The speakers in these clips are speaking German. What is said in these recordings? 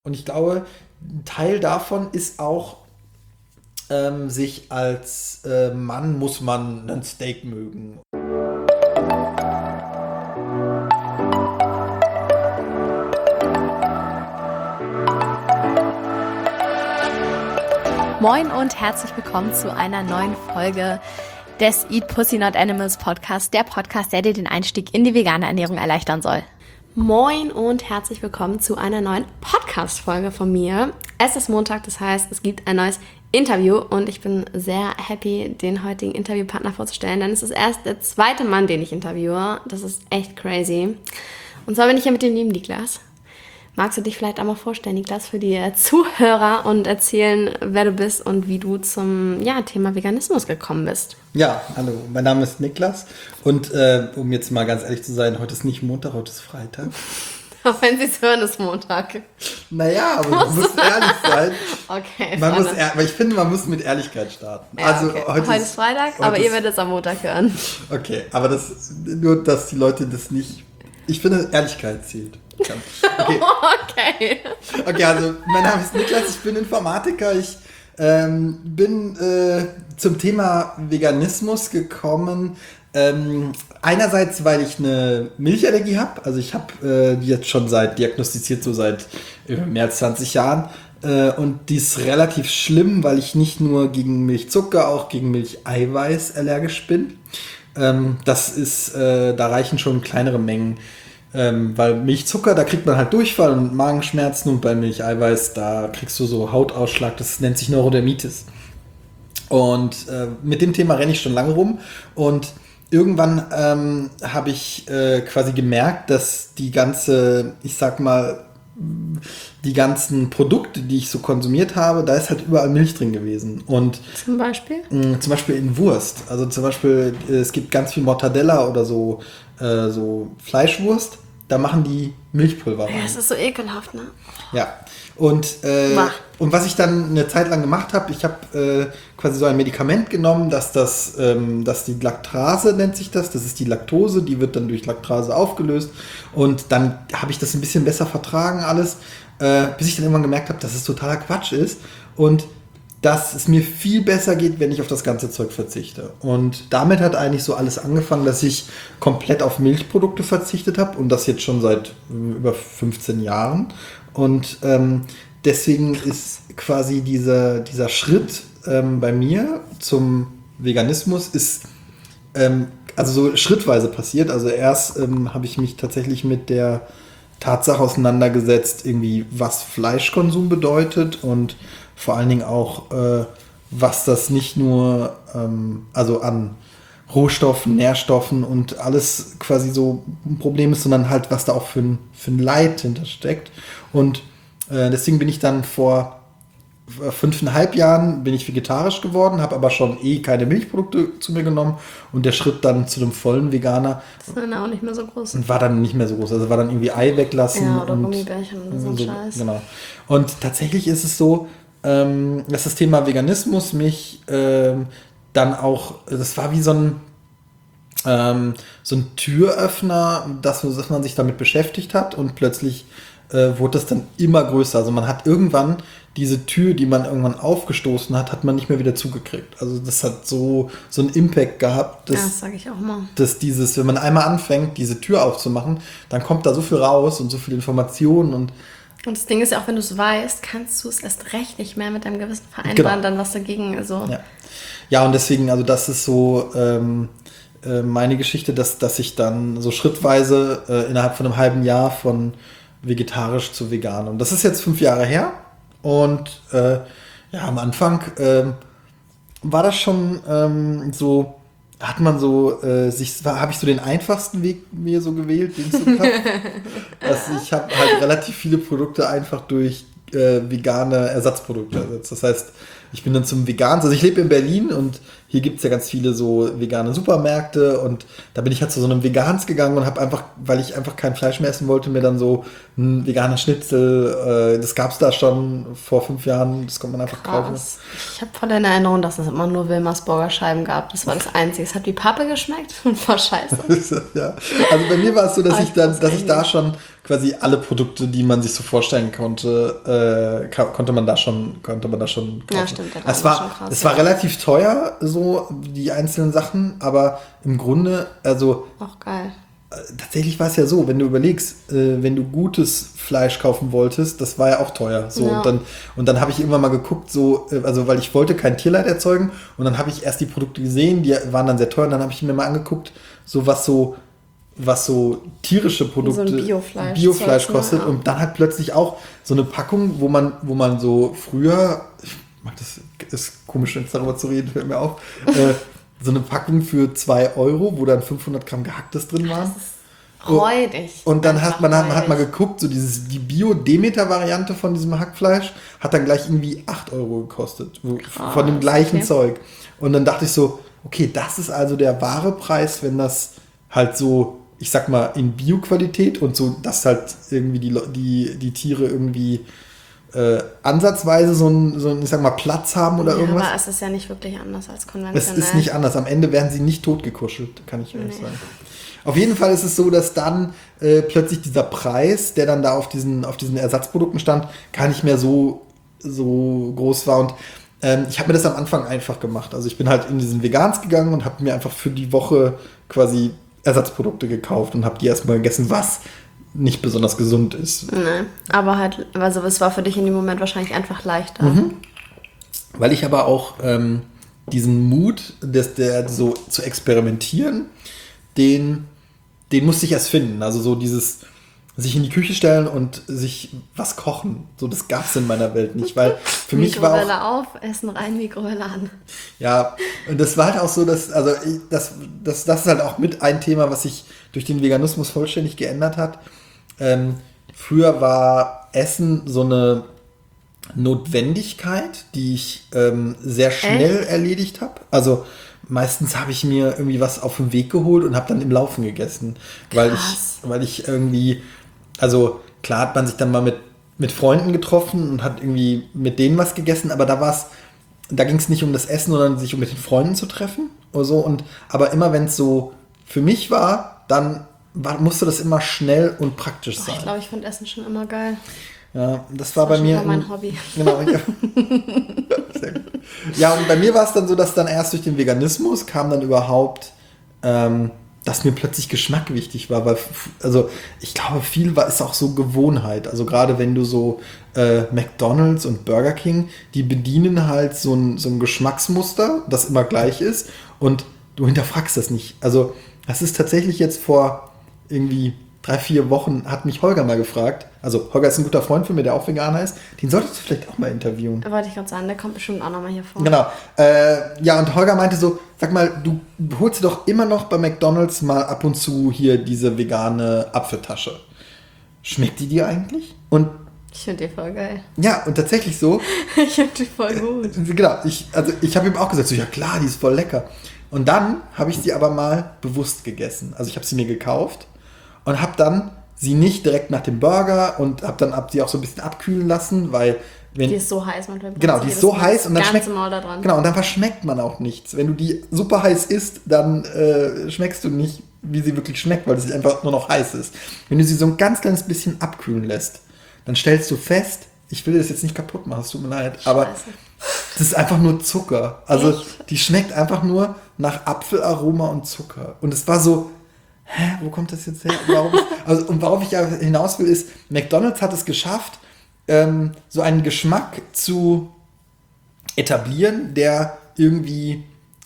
Und ich glaube, ein Teil davon ist auch, sich als Mann muss man ein Steak mögen. Moin und herzlich willkommen zu einer neuen Folge des Eat Pussy Not Animals Podcast, der Podcast, der dir den Einstieg in die vegane Ernährung erleichtern soll. Moin und herzlich willkommen zu einer neuen Podcast-Folge von mir. Es ist Montag, das heißt, es gibt ein neues Interview und ich bin sehr happy, den heutigen Interviewpartner vorzustellen, denn es ist erst der zweite Mann, den ich interviewe. Das ist echt crazy. Und zwar bin ich hier mit dem lieben Niklas. Magst du dich vielleicht einmal vorstellen, Niklas, für die Zuhörer und erzählen, wer du bist und wie du zum Thema Veganismus gekommen bist? Ja, hallo, mein Name ist Niklas und um jetzt mal ganz ehrlich zu sein, heute ist nicht Montag, heute ist Freitag. Auch wenn Sie es hören, ist Montag. Naja, aber man muss ehrlich sein. Okay, aber ich finde, man muss mit Ehrlichkeit starten. Ja, also okay. Heute ist Freitag, aber ihr werdet es am Montag hören. Okay, aber nur, dass die Leute das nicht... Ich finde, Ehrlichkeit zählt. Okay, also mein Name ist Niklas, ich bin Informatiker. Ich bin zum Thema Veganismus gekommen. Einerseits, weil ich eine Milchallergie habe. Also ich habe die jetzt schon diagnostiziert seit mehr als 20 Jahren. Und die ist relativ schlimm, weil ich nicht nur gegen Milchzucker, auch gegen Milcheiweiß allergisch bin. Da reichen schon kleinere Mengen. Weil Milchzucker, da kriegt man halt Durchfall und Magenschmerzen, und bei Milcheiweiß, da kriegst du so Hautausschlag, das nennt sich Neurodermitis. Und mit dem Thema renne ich schon lange rum, und irgendwann habe ich quasi gemerkt, dass die ganzen Produkte, die ich so konsumiert habe, da ist halt überall Milch drin gewesen. Und zum Beispiel? Zum Beispiel in Wurst. Also zum Beispiel, es gibt ganz viel Mortadella oder so Fleischwurst, da machen die Milchpulver rein. Ja, das ist so ekelhaft, ne? Ja. Und was ich dann eine Zeit lang gemacht habe, ich habe quasi so ein Medikament genommen, dass die Laktase, nennt sich das ist die Laktose, die wird dann durch Laktase aufgelöst, und dann habe ich das ein bisschen besser vertragen alles, bis ich dann irgendwann gemerkt habe, dass es totaler Quatsch ist und dass es mir viel besser geht, wenn ich auf das ganze Zeug verzichte. Und damit hat eigentlich so alles angefangen, dass ich komplett auf Milchprodukte verzichtet habe, und das jetzt schon seit über 15 Jahren. Und deswegen ist quasi dieser Schritt bei mir zum Veganismus ist also so schrittweise passiert. Also erst habe ich mich tatsächlich mit der Tatsache auseinandergesetzt, irgendwie was Fleischkonsum bedeutet, und vor allen Dingen auch, was das nicht nur also an Rohstoffen, Nährstoffen und alles quasi so ein Problem ist, sondern halt, was da auch für ein Leid hintersteckt. Und deswegen bin ich dann vor 5,5 Jahren bin ich vegetarisch geworden, habe aber schon keine Milchprodukte zu mir genommen, und der Schritt dann zu einem vollen Veganer das war dann auch nicht mehr so groß. Und war dann nicht mehr so groß. Also war dann irgendwie Ei weglassen. Ja, oder Gummibärchen oder so ein Scheiß. Genau. Und tatsächlich ist es so, dass das Thema Veganismus mich dann auch, das war wie so ein Türöffner, dass man sich damit beschäftigt hat, und plötzlich wurde das dann immer größer. Also man hat irgendwann diese Tür, die man irgendwann aufgestoßen hat man nicht mehr wieder zugekriegt. Also das hat so einen Impact gehabt, dass, ja, das sage ich auch mal. Dass wenn man einmal anfängt, diese Tür aufzumachen, dann kommt da so viel raus und so viel Informationen, und das Ding ist ja auch, wenn du es weißt, kannst du es erst recht nicht mehr mit deinem Gewissen vereinbaren, dann was dagegen. Also. Ja, und deswegen, also das ist so meine Geschichte, dass ich dann so schrittweise innerhalb von einem halben Jahr von vegetarisch zu vegan. Und das ist jetzt 5 Jahre her. Und am Anfang war das schon so, hat man so, habe ich so den einfachsten Weg mir so gewählt, den es so gab. Ich habe halt relativ viele Produkte einfach durch vegane Ersatzprodukte ersetzt. Das heißt, ich bin dann zum Vegan, also ich lebe in Berlin, und hier gibt es ja ganz viele so vegane Supermärkte und da bin ich halt zu so einem Vegans gegangen und habe einfach, weil ich einfach kein Fleisch mehr essen wollte, mir dann so ein veganer Schnitzel, das gab es da schon vor 5 Jahren, das konnte man einfach kaufen. Ich habe voll in Erinnerung, dass es immer nur Wilmers Burgerscheiben gab. Das war das Einzige. Es hat wie Pappe geschmeckt und war scheiße. Ja. Also bei mir war es so, dass ich da schon quasi alle Produkte, die man sich so vorstellen konnte, konnte man da schon kaufen. Ja, stimmt. Es war relativ teuer, so die einzelnen Sachen, aber im Grunde, also auch geil. Tatsächlich war es ja so, wenn du überlegst, wenn du gutes Fleisch kaufen wolltest, das war ja auch teuer. So. Ja. Und dann habe ich irgendwann mal geguckt, so, also weil ich wollte kein Tierleid erzeugen und dann habe ich erst die Produkte gesehen, die waren dann sehr teuer und dann habe ich mir mal angeguckt, so was so tierische Produkte, so ein Biofleisch kostet, ja. Und dann halt plötzlich auch so eine Packung, wo man so früher, ich mag das, ist komisch, jetzt darüber zu reden, fällt mir auf, so eine Packung für 2 €, wo dann 500 Gramm Gehacktes drin waren. Das ist räudig. Und dann hat man geguckt, so die Bio-Demeter-Variante von diesem Hackfleisch hat dann gleich irgendwie 8 € gekostet. Von dem gleichen Zeug. Und dann dachte ich so, okay, das ist also der wahre Preis, wenn das halt so, ich sag mal, in Bio-Qualität und so, dass halt irgendwie die Tiere irgendwie ansatzweise so einen, ich sag mal, Platz haben oder irgendwas. Aber es ist ja nicht wirklich anders als konventionell. Es ist nicht anders. Am Ende werden sie nicht totgekuschelt, kann ich ehrlich sagen. Auf jeden Fall ist es so, dass dann plötzlich dieser Preis, der dann da auf diesen Ersatzprodukten stand, gar nicht mehr so groß war. Und ich habe mir das am Anfang einfach gemacht. Also ich bin halt in diesen Vegans gegangen und habe mir einfach für die Woche quasi Ersatzprodukte gekauft und habe die erstmal gegessen, was nicht besonders gesund ist. Nein, aber halt, also es war für dich in dem Moment wahrscheinlich einfach leichter. Mhm. Weil ich aber auch diesen Mut, der so zu experimentieren, den musste ich erst finden. Also so dieses sich in die Küche stellen und sich was kochen. So, das gab es in meiner Welt nicht, weil für mich war auch... Mikrowelle auf, Essen rein, Mikrowelle an. Ja, und das war halt auch so, dass, also das ist halt auch mit ein Thema, was sich durch den Veganismus vollständig geändert hat. Früher war Essen so eine Notwendigkeit, die ich sehr schnell erledigt habe. Also meistens habe ich mir irgendwie was auf dem Weg geholt und habe dann im Laufen gegessen. Weil ich irgendwie, also klar hat man sich dann mal mit Freunden getroffen und hat irgendwie mit denen was gegessen, aber da ging es nicht um das Essen, sondern sich mit den Freunden zu treffen oder so. Aber immer wenn es so für mich war, dann musste das immer schnell und praktisch sein. Ich glaube, ich fand Essen schon immer geil. Ja, das war bei mir... Das war mein Hobby. Genau. Ja. Sehr gut. Ja, und bei mir war es dann so, dass dann erst durch den Veganismus kam dann überhaupt, dass mir plötzlich Geschmack wichtig war, weil, also ich glaube, viel ist auch so Gewohnheit. Also gerade wenn du so McDonald's und Burger King, die bedienen halt so ein Geschmacksmuster, das immer gleich ist und du hinterfragst das nicht. Also das ist tatsächlich jetzt vor irgendwie 3-4 Wochen hat mich Holger mal gefragt. Also Holger ist ein guter Freund von mir, der auch Veganer ist. Den solltest du vielleicht auch mal interviewen. Wollte ich gerade sagen, der kommt bestimmt auch nochmal hier vor. Genau. Ja, und Holger meinte so, sag mal, du holst dir doch immer noch bei McDonald's mal ab und zu hier diese vegane Apfeltasche. Schmeckt die dir eigentlich? Und ich finde die voll geil. Ja, und tatsächlich so. Ich finde die voll gut. Genau, ich habe ihm auch gesagt, so, ja klar, die ist voll lecker. Und dann habe ich sie aber mal bewusst gegessen. Also ich habe sie mir gekauft und habe dann sie nicht direkt nach dem Burger und habe sie auch so ein bisschen abkühlen lassen, weil die ist so heiß, man genau, die ist so heiß und dann schmeckt Maul da dran. Genau, und dann verschmeckt man auch nichts. Wenn du die super heiß isst, dann schmeckst du nicht, wie sie wirklich schmeckt, weil sie einfach nur noch heiß ist. Wenn du sie so ein ganz kleines bisschen abkühlen lässt, dann stellst du fest, ich will das jetzt nicht kaputt machen, es tut mir leid, aber das ist einfach nur Zucker. Also echt? Die schmeckt einfach nur nach Apfelaroma und Zucker. Und es war so, wo kommt das jetzt her? Worauf ich ja hinaus will, ist, McDonald's hat es geschafft, so einen Geschmack zu etablieren, der irgendwie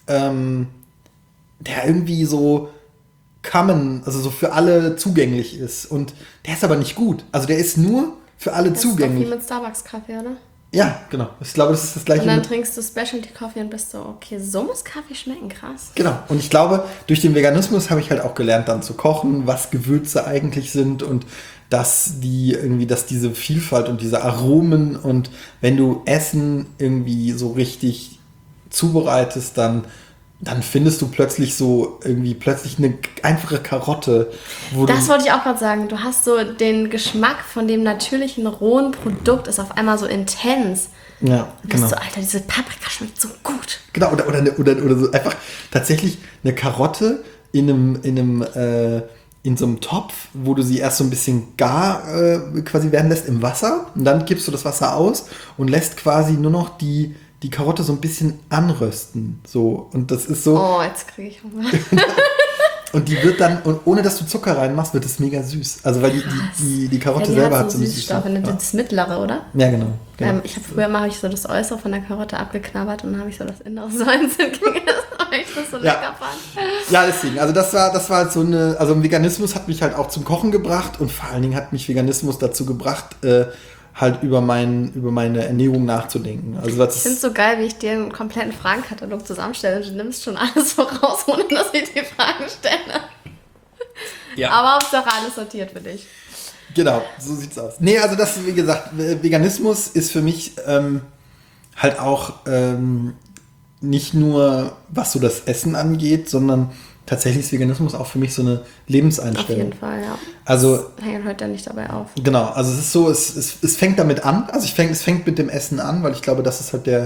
so also so für alle zugänglich ist. Und der ist aber nicht gut. Also der ist nur für alle zugänglich. Das ist doch wie mit Starbucks-Kaffee, oder? Ja, genau. Ich glaube, das ist das Gleiche. Und dann trinkst du Specialty-Kaffee und bist so, okay, so muss Kaffee schmecken, krass. Genau. Und ich glaube, durch den Veganismus habe ich halt auch gelernt, dann zu kochen, was Gewürze eigentlich sind und dass diese Vielfalt und diese Aromen und wenn du Essen irgendwie so richtig zubereitest, dann dann findest du plötzlich eine einfache Karotte. Das wollte ich auch gerade sagen. Du hast so den Geschmack von dem natürlichen, rohen Produkt ist auf einmal so intens. Ja, genau. Du bist so, Alter, diese Paprika schmeckt so gut. Genau, oder so einfach tatsächlich eine Karotte in so einem Topf, wo du sie erst so ein bisschen gar quasi werden lässt im Wasser. Und dann gibst du das Wasser aus und lässt quasi nur noch die Karotte so ein bisschen anrösten. So. Und das ist so. Oh, jetzt kriege ich Hunger. Und die wird dann, und ohne dass du Zucker reinmachst, wird es mega süß. Also weil die Karotte selber hat so eine Süßstoffe. Das mittlere, oder? Ja, genau. Ich habe früher mal so das Äußere von der Karotte abgeknabbert und dann habe ich so das Innere so einzeln gegessen, weil ich das so lecker fand. Ja, deswegen. Also das war halt so eine, also Veganismus hat mich halt auch zum Kochen gebracht und vor allen Dingen hat mich Veganismus dazu gebracht, halt über meine Ernährung nachzudenken. Also ich finde es so geil, wie ich dir einen kompletten Fragenkatalog zusammenstelle. Du nimmst schon alles voraus, ohne dass ich die Fragen stelle. Ja. Aber Hauptsache alles sortiert für dich. Genau, so sieht's aus. Nee, also das, wie gesagt, Veganismus ist für mich halt auch nicht nur, was so das Essen angeht, sondern tatsächlich ist Veganismus auch für mich so eine Lebenseinstellung. Auf jeden Fall, ja. Also hängt heute nicht dabei auf. Genau, also es ist so, es fängt damit an, also es fängt mit dem Essen an, weil ich glaube, das ist halt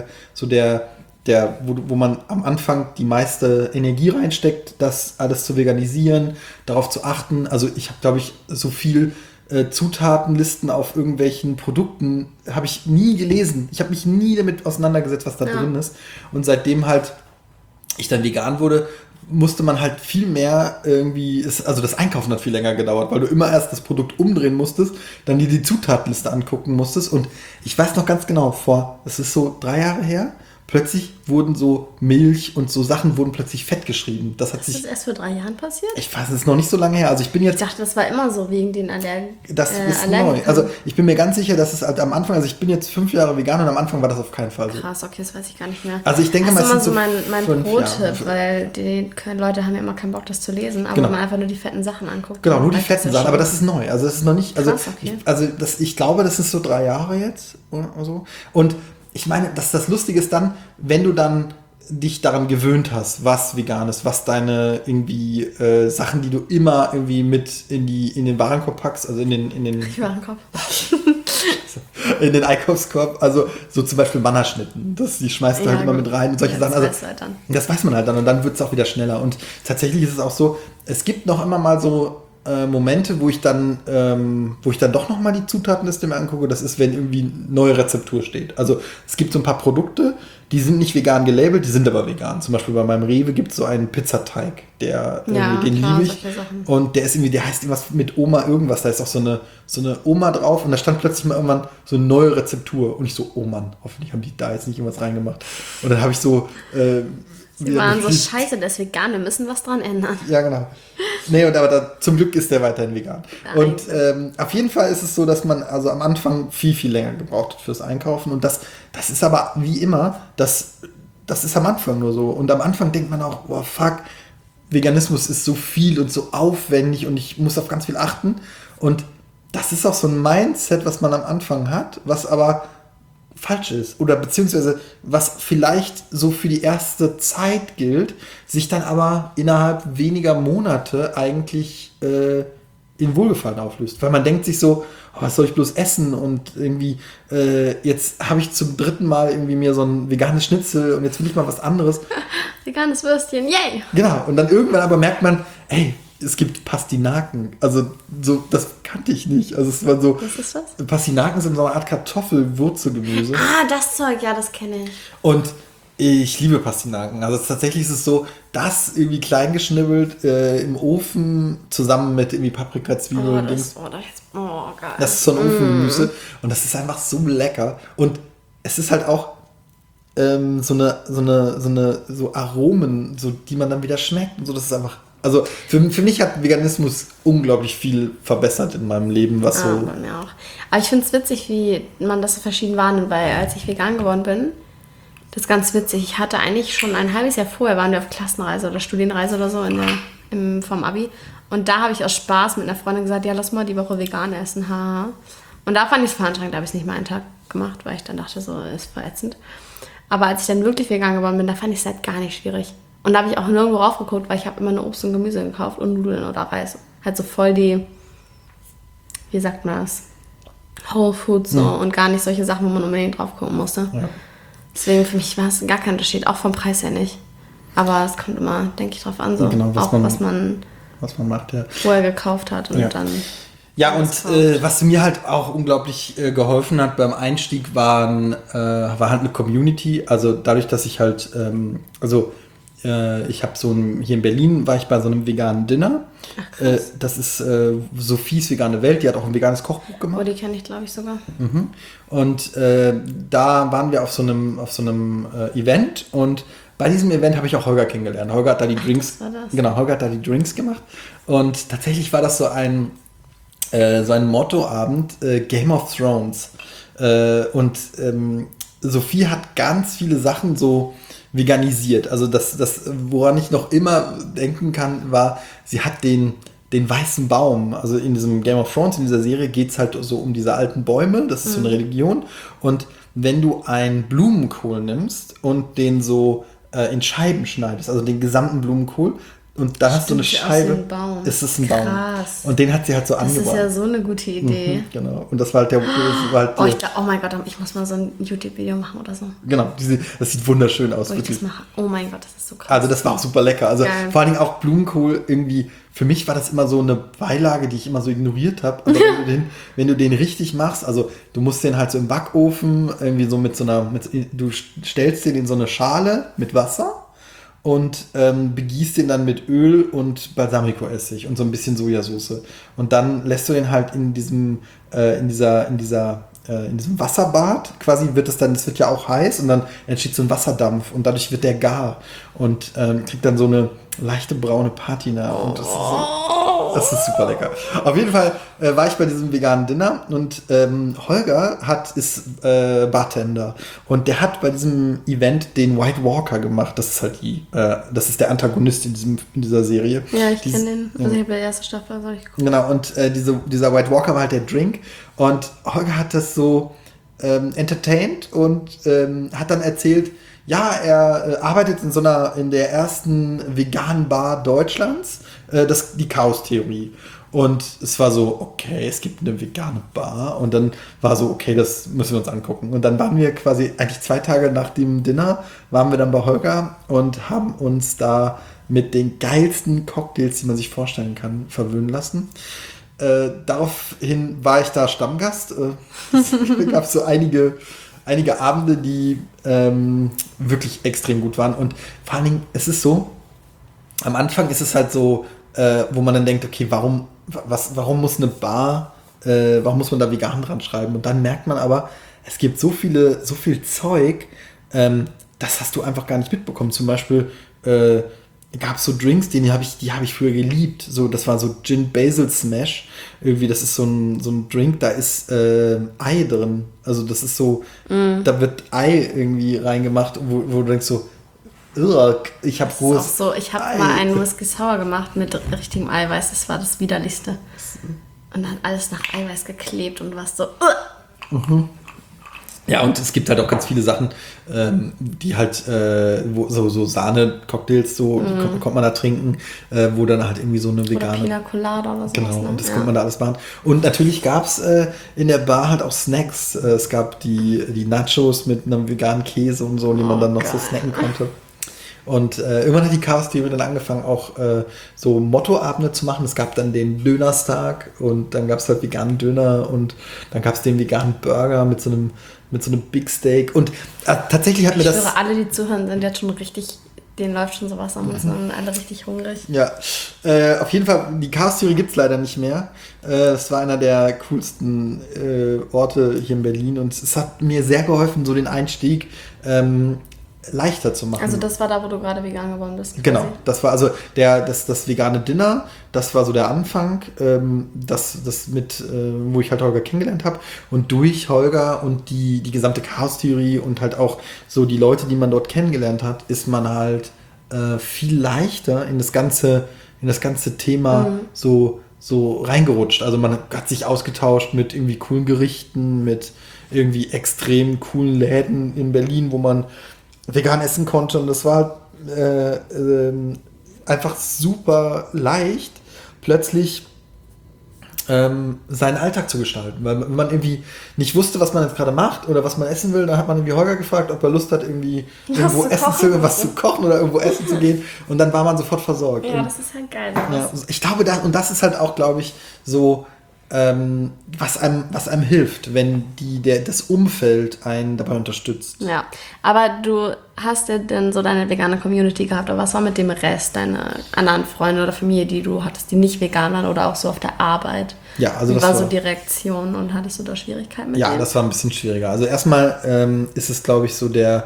wo man am Anfang die meiste Energie reinsteckt, das alles zu veganisieren, darauf zu achten. Also ich habe, glaube ich, so viel Zutatenlisten auf irgendwelchen Produkten habe ich nie gelesen. Ich habe mich nie damit auseinandergesetzt, was da drin ist. Und seitdem halt ich dann vegan wurde, musste man halt viel mehr also das Einkaufen hat viel länger gedauert, weil du immer erst das Produkt umdrehen musstest, dann dir die Zutatenliste angucken musstest und ich weiß noch ganz genau, es ist so 3 Jahre her, plötzlich wurden so Milch und so Sachen wurden plötzlich fett geschrieben. Das ist erst vor 3 Jahren passiert? Ich weiß, es ist noch nicht so lange her. Also ich dachte, das war immer so wegen den Das ist neu. Also ich bin mir ganz sicher, dass es halt am Anfang, also ich bin jetzt 5 Jahre vegan und am Anfang war das auf keinen Fall so. Krass, okay, das weiß ich gar nicht mehr. Also ich denke mal, das ist immer so mein Pro-Tipp, weil die Leute haben ja immer keinen Bock, das zu lesen, aber wenn man einfach nur die fetten Sachen anguckt. Genau, nur die fetten Sachen, aber das ist neu. Also das ist noch nicht, Krass, okay. Ich glaube, das ist so 3 Jahre jetzt oder so. Und ich meine, das Lustige ist dann, wenn du dann dich daran gewöhnt hast, was vegan ist, was deine irgendwie Sachen, die du immer irgendwie mit in den Warenkorb packst, also in den Warenkorb. in den Einkaufskorb, also so zum Beispiel Mannerschnitten, die schmeißt du halt immer mit rein und solche Sachen. Das weißt du halt dann. Das weiß man halt dann und dann wird es auch wieder schneller. Und tatsächlich ist es auch so, es gibt noch immer mal so Momente, wo ich dann doch nochmal die Zutatenliste mir angucke. Das ist, wenn irgendwie eine neue Rezeptur steht. Also es gibt so ein paar Produkte, die sind nicht vegan gelabelt, die sind aber vegan. Zum Beispiel bei meinem Rewe gibt es so einen Pizzateig, den liebe ich. Und der heißt irgendwas mit Oma irgendwas. Da ist auch so eine Oma drauf und da stand plötzlich mal irgendwann so eine neue Rezeptur. Und ich so, oh Mann, hoffentlich haben die da jetzt nicht irgendwas reingemacht. Und dann habe ich so... Sie waren so scheiße, der ist vegan, wir müssen was dran ändern. Ja, genau. Nee, aber zum Glück ist der weiterhin vegan. Nein. Und auf jeden Fall ist es so, dass man also am Anfang viel, viel länger gebraucht hat fürs Einkaufen. Und das ist aber wie immer, das ist am Anfang nur so. Und am Anfang denkt man auch, oh fuck, Veganismus ist so viel und so aufwendig und ich muss auf ganz viel achten. Und das ist auch so ein Mindset, was man am Anfang hat, was aber falsch ist oder beziehungsweise was vielleicht so für die erste Zeit gilt, sich dann aber innerhalb weniger Monate eigentlich in Wohlgefallen auflöst. Weil man denkt sich so, oh, was soll ich bloß essen und irgendwie jetzt habe ich zum 3. Mal irgendwie mir so ein veganes Schnitzel und jetzt will ich mal was anderes. Veganes Würstchen, yay! Genau, und dann irgendwann aber merkt man, ey, es gibt Pastinaken. Also so, das kannte ich nicht. Also es war so. Was ist das? Pastinaken sind so eine Art Kartoffelwurzelgemüse. Ah, das Zeug, ja, das kenne ich. Und ich liebe Pastinaken. Also tatsächlich ist es so, das irgendwie klein geschnibbelt im Ofen zusammen mit irgendwie Paprika, Zwiebeln und Dings. Geil. Das ist so ein Ofengemüse und das ist einfach so lecker. Und es ist halt auch so Aromen, so die man dann wieder schmeckt und so. Das ist einfach. Also für mich hat Veganismus unglaublich viel verbessert in meinem Leben, was so... Bei mir auch. Aber ich finde es witzig, wie man das so verschieden wahrnimmt, weil als ich vegan geworden bin, das ist ganz witzig, ich hatte eigentlich schon ein halbes Jahr vorher, waren wir auf Klassenreise oder Studienreise oder so vom Abi und da habe ich aus Spaß mit einer Freundin gesagt, ja, lass mal die Woche vegan essen, haha. Und da fand ich es veranstrengend, da habe ich es nicht mal einen Tag gemacht, weil ich dann dachte, so, ist verätzend. Aber als ich dann wirklich vegan geworden bin, da fand ich es halt gar nicht schwierig. Und da habe ich auch nirgendwo raufgeguckt, weil ich habe immer nur Obst und Gemüse gekauft und Nudeln oder Reis. Halt so voll die, wie sagt man das, Whole Foods so und gar nicht solche Sachen, wo man unbedingt drauf gucken musste. Ja. Deswegen für mich war es gar kein Unterschied, auch vom Preis her nicht. Aber es kommt immer, denke ich, drauf an, so genau, was man macht, ja. Vorher gekauft hat und dann... Ja, und was mir halt auch unglaublich geholfen hat beim Einstieg, war halt eine Community. Also dadurch, dass ich halt, ich habe hier in Berlin war ich bei so einem veganen Dinner. Ach, das ist Sophies vegane Welt, die hat auch ein veganes Kochbuch gemacht. Oh, die kenne ich, glaube ich, sogar. Mhm. Und da waren wir auf so einem Event und bei diesem Event habe ich auch Holger kennengelernt. Holger hat da die Drinks, Holger hat da die Drinks gemacht. Und tatsächlich war das so ein Mottoabend, Game of Thrones. Sophie hat ganz viele Sachen so veganisiert. Also das, woran ich noch immer denken kann, war, sie hat den weißen Baum. Also in diesem Game of Thrones, in dieser Serie, geht es halt so um diese alten Bäume. Das ist so eine Religion. Und wenn du einen Blumenkohl nimmst und den so in Scheiben schneidest, also den gesamten Blumenkohl, und da hast du eine Scheibe. Es ist ein Baum. Krass. Und den hat sie halt so angebracht. Das ist ja so eine gute Idee. Genau. Und das war halt oh mein Gott, ich muss mal so ein YouTube-Video machen oder so. Genau. Das sieht wunderschön aus. Das mache. Oh mein Gott, das ist so krass. Also das war auch super lecker. Also vor allen Dingen auch Blumenkohl irgendwie. Für mich war das immer so eine Beilage, die ich immer so ignoriert habe. Aber wenn du den richtig machst, also du musst den halt so im Backofen irgendwie so du stellst den in so eine Schale mit Wasser und begießt den dann mit Öl und Balsamico-Essig und so ein bisschen Sojasauce. Und dann lässt du den halt in diesem Wasserbad, quasi das wird ja auch heiß und dann entsteht so ein Wasserdampf und dadurch wird der gar und kriegt dann so eine leichte braune Patina und das ist super lecker. Auf jeden Fall war ich bei diesem veganen Dinner und Holger ist Bartender und der hat bei diesem Event den White Walker gemacht. Das ist halt das ist der Antagonist in dieser Serie. Ja, ich kenne den. Also ich habe die erste Staffel, soll ich gucken. Genau, und dieser White Walker war halt der Drink und Holger hat das so entertained und hat dann erzählt, ja, er arbeitet in der ersten veganen Bar Deutschlands, die Chaos-Theorie. Und es war so, okay, es gibt eine vegane Bar. Und dann war so, okay, das müssen wir uns angucken. Und dann waren wir quasi, eigentlich 2 Tage nach dem Dinner, waren wir dann bei Holger und haben uns da mit den geilsten Cocktails, die man sich vorstellen kann, verwöhnen lassen. Daraufhin war ich da Stammgast. Es gab so einige Abende, die wirklich extrem gut waren. Und vor allen Dingen, es ist so, am Anfang ist es halt so, wo man dann denkt, okay, warum muss eine Bar, warum muss man da vegan dran schreiben? Und dann merkt man aber, es gibt so viel Zeug, das hast du einfach gar nicht mitbekommen. Zum Beispiel gab es so Drinks, die habe ich früher geliebt. So, das war so Gin Basil Smash. Irgendwie, das ist so ein Drink, da ist Ei drin. Also das ist so, da wird Ei irgendwie reingemacht, wo du denkst so, ich habe rohes Ei. So, ich habe mal einen Whisky Sour gemacht mit richtigem Eiweiß. Das war das Widerlichste. Und dann alles nach Eiweiß geklebt und was so. Ja, und es gibt halt auch ganz viele Sachen, die halt, so Sahne-Cocktails, die kommt man da trinken, wo dann halt irgendwie so eine vegane... Oder Pina Colada oder so. Genau, und das kommt man da alles machen. Und natürlich gab es in der Bar halt auch Snacks. Es gab die Nachos mit einem veganen Käse und so, die man dann noch so snacken konnte. Und irgendwann hat die Chaos-Theorie dann angefangen, auch so Mottoabende zu machen. Es gab dann den Dönerstag und dann gab es halt veganen Döner und dann gab es den veganen Burger mit so einem Big Steak. Und tatsächlich hat mir das... Ich höre, alle, die zuhören, sind jetzt schon richtig... Denen läuft schon sowas am Mund, sind alle richtig hungrig. Ja, auf jeden Fall, die Chaos-Theorie gibt es leider nicht mehr. Es war einer der coolsten Orte hier in Berlin und es hat mir sehr geholfen, so den Einstieg leichter zu machen. Also das war da, wo du gerade vegan geworden bist? Quasi. Genau, das war also das vegane Dinner, das war so der Anfang, wo ich halt Holger kennengelernt habe und durch Holger und die gesamte Chaos-Theorie und halt auch so die Leute, die man dort kennengelernt hat, ist man halt viel leichter in das ganze Thema so reingerutscht. Also man hat sich ausgetauscht mit irgendwie coolen Gerichten, mit irgendwie extrem coolen Läden in Berlin, wo man vegan essen konnte und das war halt einfach super leicht, plötzlich seinen Alltag zu gestalten. Weil man irgendwie nicht wusste, was man jetzt gerade macht oder was man essen will. Dann hat man irgendwie Holger gefragt, ob er Lust hat, irgendwie was zu kochen oder irgendwo essen zu gehen. Und dann war man sofort versorgt. Ja, und, das ist halt geil. Ja, ich glaube, das ist halt auch, glaube ich, so, was einem hilft, wenn das Umfeld einen dabei unterstützt. Ja, aber du hast ja dann so deine vegane Community gehabt, aber was war mit dem Rest, deine anderen Freunde oder Familie, die du hattest, die nicht vegan waren oder auch so auf der Arbeit? Ja, also Wie war so die Reaktion und hattest du da Schwierigkeiten mit Ja, denen? das war ein bisschen schwieriger. Also erstmal ist es, glaube ich, so der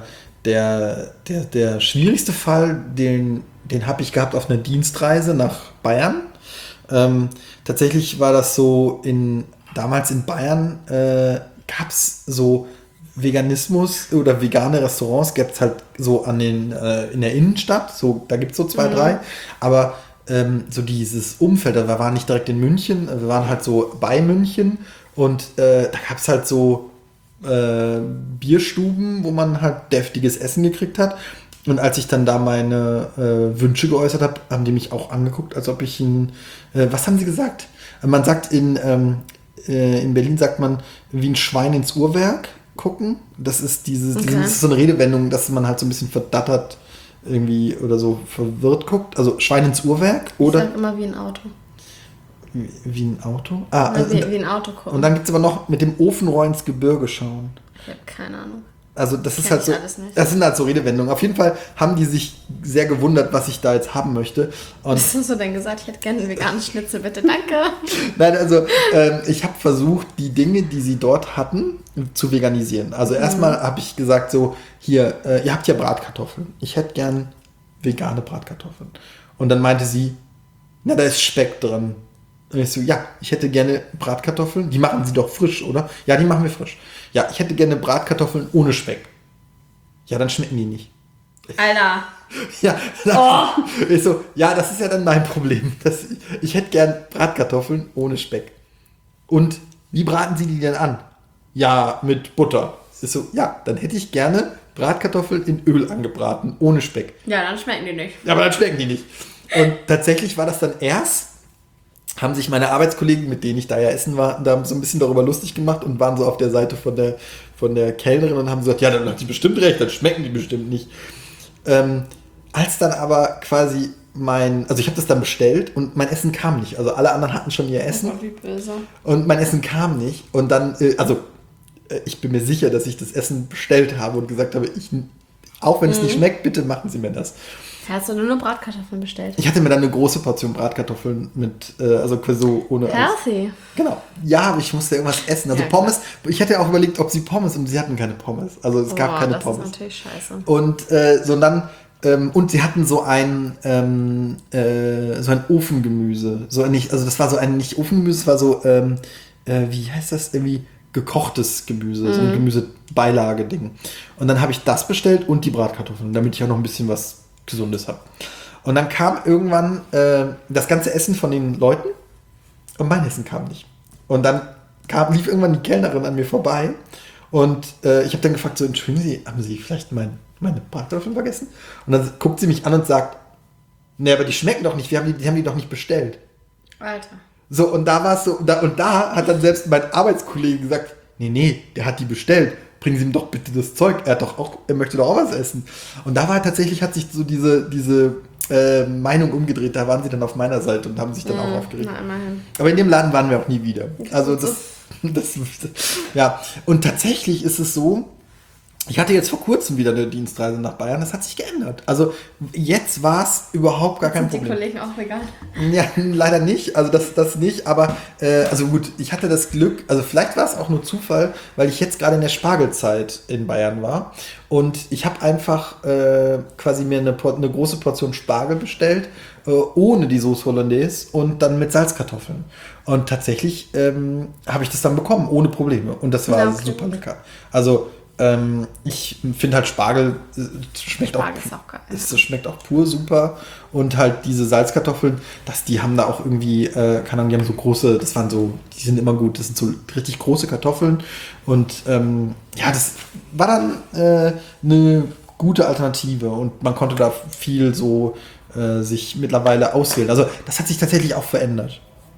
schwierigste Fall, den habe ich gehabt auf einer Dienstreise nach Bayern. Tatsächlich war das so, damals in Bayern gab es so Veganismus oder vegane Restaurants, gibt es halt so in der Innenstadt, so, da gibt es so 2, 3, aber so dieses Umfeld, wir waren nicht direkt in München, wir waren halt so bei München und da gab es halt so Bierstuben, wo man halt deftiges Essen gekriegt hat. Und als ich dann da meine Wünsche geäußert habe, haben die mich auch angeguckt, als ob ich was haben sie gesagt? Man sagt in Berlin sagt man, wie ein Schwein ins Uhrwerk gucken. Das ist das ist so eine Redewendung, dass man halt so ein bisschen verdattert irgendwie oder so verwirrt guckt. Also Schwein ins Uhrwerk oder? Ich sag immer wie ein Auto. Wie ein Auto? Wie ein Auto gucken. Und dann gibt es aber noch mit dem Ofenrohr ins Gebirge schauen. Ich habe keine Ahnung. Also das ist halt so, das sind halt so Redewendungen. Auf jeden Fall haben die sich sehr gewundert, was ich da jetzt haben möchte. Und was hast du denn gesagt? Ich hätte gerne einen veganen Schnitzel, bitte, danke. Nein, also ich habe versucht, die Dinge, die sie dort hatten, zu veganisieren. Also erstmal habe ich gesagt so, hier, ihr habt ja Bratkartoffeln. Ich hätte gern vegane Bratkartoffeln. Und dann meinte sie, na, da ist Speck drin. Und ich so, ja, ich hätte gerne Bratkartoffeln. Die machen sie doch frisch, oder? Ja, die machen wir frisch. Ja, ich hätte gerne Bratkartoffeln ohne Speck. Ja, dann schmecken die nicht. Alter. Ja, ich so, ja, das ist ja dann mein Problem. Ich hätte gern Bratkartoffeln ohne Speck. Und wie braten Sie die denn an? Ja, mit Butter. Ich so, ja, dann hätte ich gerne Bratkartoffeln in Öl angebraten, ohne Speck. Ja, dann schmecken die nicht. Ja, aber dann schmecken die nicht. Und tatsächlich war das dann haben sich meine Arbeitskollegen, mit denen ich da ja essen war, da so ein bisschen darüber lustig gemacht und waren so auf der Seite von der Kellnerin und haben gesagt, ja, dann hat sie bestimmt recht, dann schmecken die bestimmt nicht. Als dann aber quasi also ich habe das dann bestellt und mein Essen kam nicht. Also alle anderen hatten schon ihr Essen. Oh, wie böse. Und mein Essen kam nicht. Und dann, ich bin mir sicher, dass ich das Essen bestellt habe und gesagt habe, auch wenn es nicht schmeckt, bitte machen Sie mir das. Hast du nur Bratkartoffeln bestellt? Ich hatte mir dann eine große Portion Bratkartoffeln mit, also quasi so ohne Eis. Healthy. Genau. Ja, aber ich musste irgendwas essen. Also ja, Pommes. Ich hatte auch überlegt, ob sie Pommes, und sie hatten keine Pommes. Also es gab keine Pommes. Das ist natürlich scheiße. Und und sie hatten so ein Ofengemüse. Also das war so ein nicht Ofengemüse, es war so, wie heißt das? Irgendwie gekochtes Gemüse, so ein Gemüsebeilage-Ding. Und dann habe ich das bestellt und die Bratkartoffeln, damit ich auch noch ein bisschen was Gesundes habe. Und dann kam irgendwann das ganze Essen von den Leuten und mein Essen kam nicht. Und dann lief irgendwann die Kellnerin an mir vorbei und ich habe dann gefragt, so, entschuldigen Sie, haben Sie vielleicht meine Bratkartoffeln vergessen? Und dann guckt sie mich an und sagt, ne, aber die schmecken doch nicht, die haben die doch nicht bestellt. Alter. So, und da war es so, und da hat dann selbst mein Arbeitskollege gesagt, nee, der hat die bestellt. Bringen Sie ihm doch bitte das Zeug. Er möchte doch auch was essen. Und da hat sich so diese Meinung umgedreht. Da waren sie dann auf meiner Seite und haben sich dann auch aufgeregt. Na, immerhin. Aber in dem Laden waren wir auch nie wieder. Also das ja. Und tatsächlich ist es so, ich hatte jetzt vor kurzem wieder eine Dienstreise nach Bayern, das hat sich geändert. Also jetzt war es überhaupt gar kein Problem. Sind die Kollegen auch vegan? Ja, leider nicht, also das nicht, aber also gut, ich hatte das Glück, also vielleicht war es auch nur Zufall, weil ich jetzt gerade in der Spargelzeit in Bayern war und ich habe einfach quasi mir eine große Portion Spargel bestellt, ohne die Sauce Hollandaise und dann mit Salzkartoffeln. Und tatsächlich habe ich das dann bekommen, ohne Probleme und das war super lecker. Also ich finde halt Spargel schmeckt auch geil. Es schmeckt auch pur super und halt diese Salzkartoffeln, die haben da auch irgendwie, keine Ahnung, die haben so große, die sind immer gut, das sind so richtig große Kartoffeln und das war dann eine gute Alternative und man konnte da viel so sich mittlerweile auswählen. Also das hat sich tatsächlich auch verändert.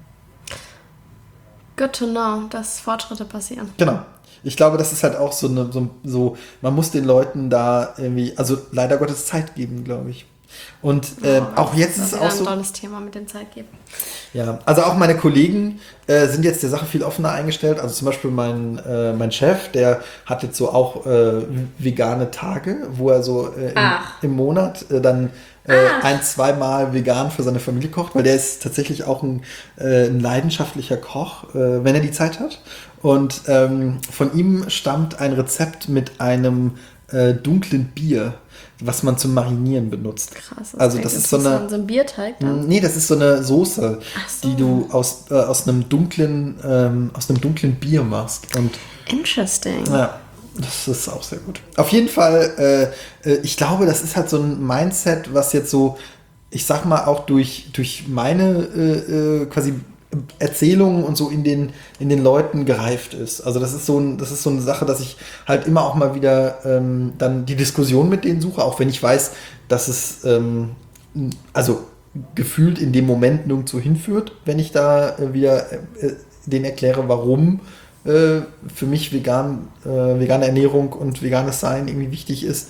Good to know, dass Fortschritte passieren. Genau. Ich glaube, das ist halt auch so, man muss den Leuten da irgendwie, also leider Gottes Zeit geben, glaube ich. Und auch jetzt ist es auch so. Das ist ein tolles Thema mit dem Zeitgeben. Ja, also auch meine Kollegen sind jetzt der Sache viel offener eingestellt. Also zum Beispiel mein Chef, der hat jetzt so auch vegane Tage, wo er so im Monat dann 1-2 Mal vegan für seine Familie kocht, weil der ist tatsächlich auch ein leidenschaftlicher Koch, wenn er die Zeit hat. Und von ihm stammt ein Rezept mit einem dunklen Bier, was man zum Marinieren benutzt. Krass. Also das ist so ein Bierteig dann? Nee, das ist so eine Soße, so. die du aus einem dunklen Bier machst. Und interesting. ja, das ist auch sehr gut. Auf jeden Fall, ich glaube, das ist halt so ein Mindset, was jetzt so, ich sag mal, auch durch meine quasi Erzählungen und so in den Leuten gereift ist. Also das ist so eine Sache, dass ich halt immer auch mal wieder dann die Diskussion mit denen suche, auch wenn ich weiß, dass es also gefühlt in dem Moment nirgendwo hinführt, wenn ich da wieder denen erkläre, warum für mich vegane Ernährung und veganes Sein irgendwie wichtig ist.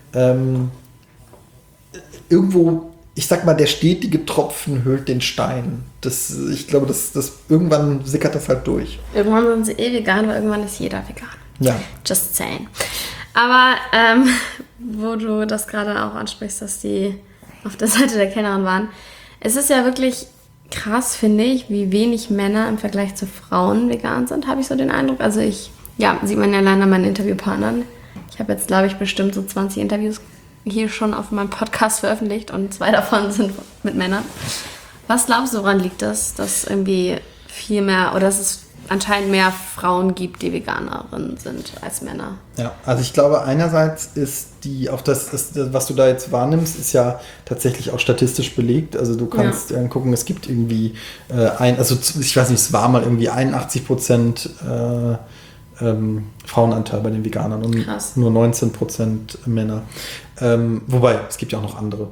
Irgendwo, ich sag mal, der stetige Tropfen höhlt den Stein. Ich glaube, das irgendwann sickert das halt durch. Irgendwann sind sie vegan, aber irgendwann ist jeder vegan. Ja. Just saying. Aber wo du das gerade auch ansprichst, dass die auf der Seite der Kellnerin waren, es ist ja wirklich krass, finde ich, wie wenig Männer im Vergleich zu Frauen vegan sind, habe ich so den Eindruck. Also sieht man ja allein an meinen Interviewpartnern. Ich habe jetzt, glaube ich, bestimmt so 20 Interviews hier schon auf meinem Podcast veröffentlicht und 2 davon sind mit Männern. Was glaubst du, woran liegt das, dass irgendwie viel mehr, oder dass es anscheinend mehr Frauen gibt, die Veganerinnen sind als Männer? Ja, also ich glaube, einerseits ist was du da jetzt wahrnimmst, ist ja tatsächlich auch statistisch belegt. Also du kannst gucken, es gibt irgendwie ich weiß nicht, es war mal irgendwie 81% Frauenanteil bei den Veganern und krass. Nur 19% Männer. Wobei, es gibt ja auch noch andere.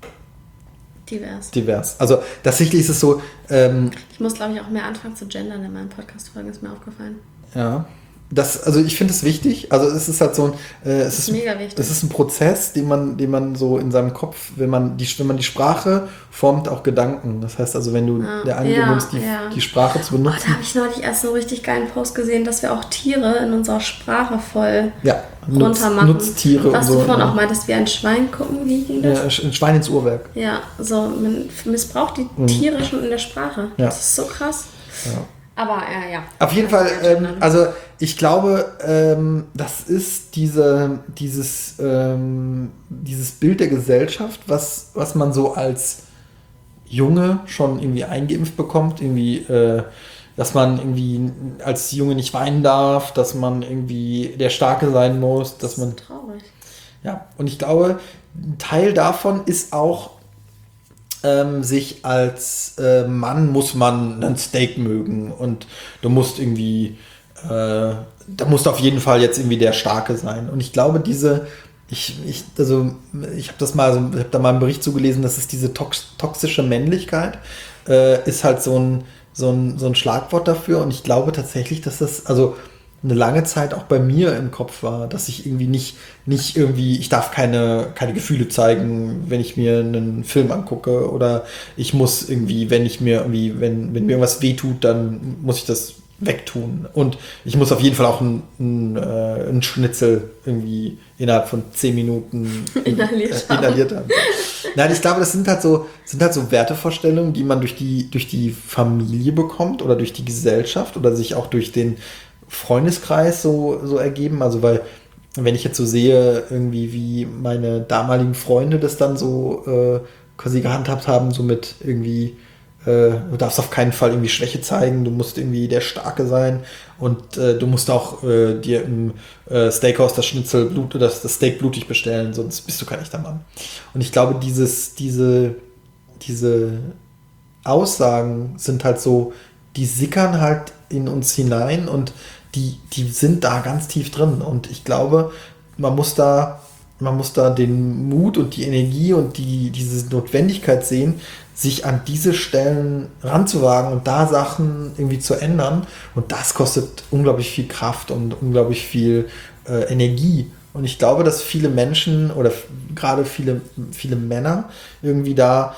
Divers. Also tatsächlich ist es so. Ich muss, glaube ich, auch mehr anfangen zu gendern in meinen Podcast-Folgen, ist mir aufgefallen. Ja. Also ich finde es wichtig. Also es ist halt so es ist mega wichtig. Es ist ein Prozess, den man so in seinem Kopf, wenn man die Sprache formt auch Gedanken. Das heißt also, wenn du der angewöhnst, die Sprache zu benutzen. Da habe ich neulich erst einen richtig geilen Post gesehen, dass wir auch Tiere in unserer Sprache voll runtermachen. Nutztiere. Was du vorhin auch meintest, wie ein Schwein gucken, wie ging das? Ja, ein Schwein ins Uhrwerk. Ja, so man missbraucht die Tiere schon in der Sprache. Ja. Das ist so krass. Ja. Aber ja. Auf jeden Fall, also ich glaube, das ist dieses Bild der Gesellschaft, was man so als Junge schon irgendwie eingeimpft bekommt, irgendwie, dass man irgendwie als Junge nicht weinen darf, dass man irgendwie der Starke sein muss, dass man. Traurig. Ja, und ich glaube, ein Teil davon ist auch sich als Mann muss man ein Steak mögen und du musst irgendwie, da musst du auf jeden Fall jetzt irgendwie der Starke sein. Und ich glaube, ich habe da mal einen Bericht zugelesen, dass es diese toxische Männlichkeit ist halt so ein Schlagwort dafür. Und ich glaube tatsächlich, dass das also eine lange Zeit auch bei mir im Kopf war, dass ich irgendwie nicht irgendwie, ich darf keine Gefühle zeigen, wenn ich mir einen Film angucke, oder ich muss irgendwie, wenn mir irgendwas wehtut, dann muss ich das wegtun. Und ich muss auf jeden Fall auch einen Schnitzel irgendwie innerhalb von 10 Minuten inhaliert haben. Nein, ich glaube, das sind halt so Wertevorstellungen, die man durch die Familie bekommt oder durch die Gesellschaft oder sich auch durch den Freundeskreis so ergeben. Also weil, wenn ich jetzt so sehe, irgendwie wie meine damaligen Freunde das dann so quasi gehandhabt haben, so mit irgendwie du darfst auf keinen Fall irgendwie Schwäche zeigen, du musst irgendwie der Starke sein und du musst auch dir im Steakhouse das Steak blutig bestellen, sonst bist du kein echter Mann. Und ich glaube, diese Aussagen sind halt so, die sickern halt in uns hinein und die sind da ganz tief drin. Und ich glaube, man muss da den Mut und die Energie und diese Notwendigkeit sehen, sich an diese Stellen ranzuwagen und da Sachen irgendwie zu ändern. Und das kostet unglaublich viel Kraft und unglaublich viel Energie. Und ich glaube, dass viele Menschen oder gerade viele Männer irgendwie da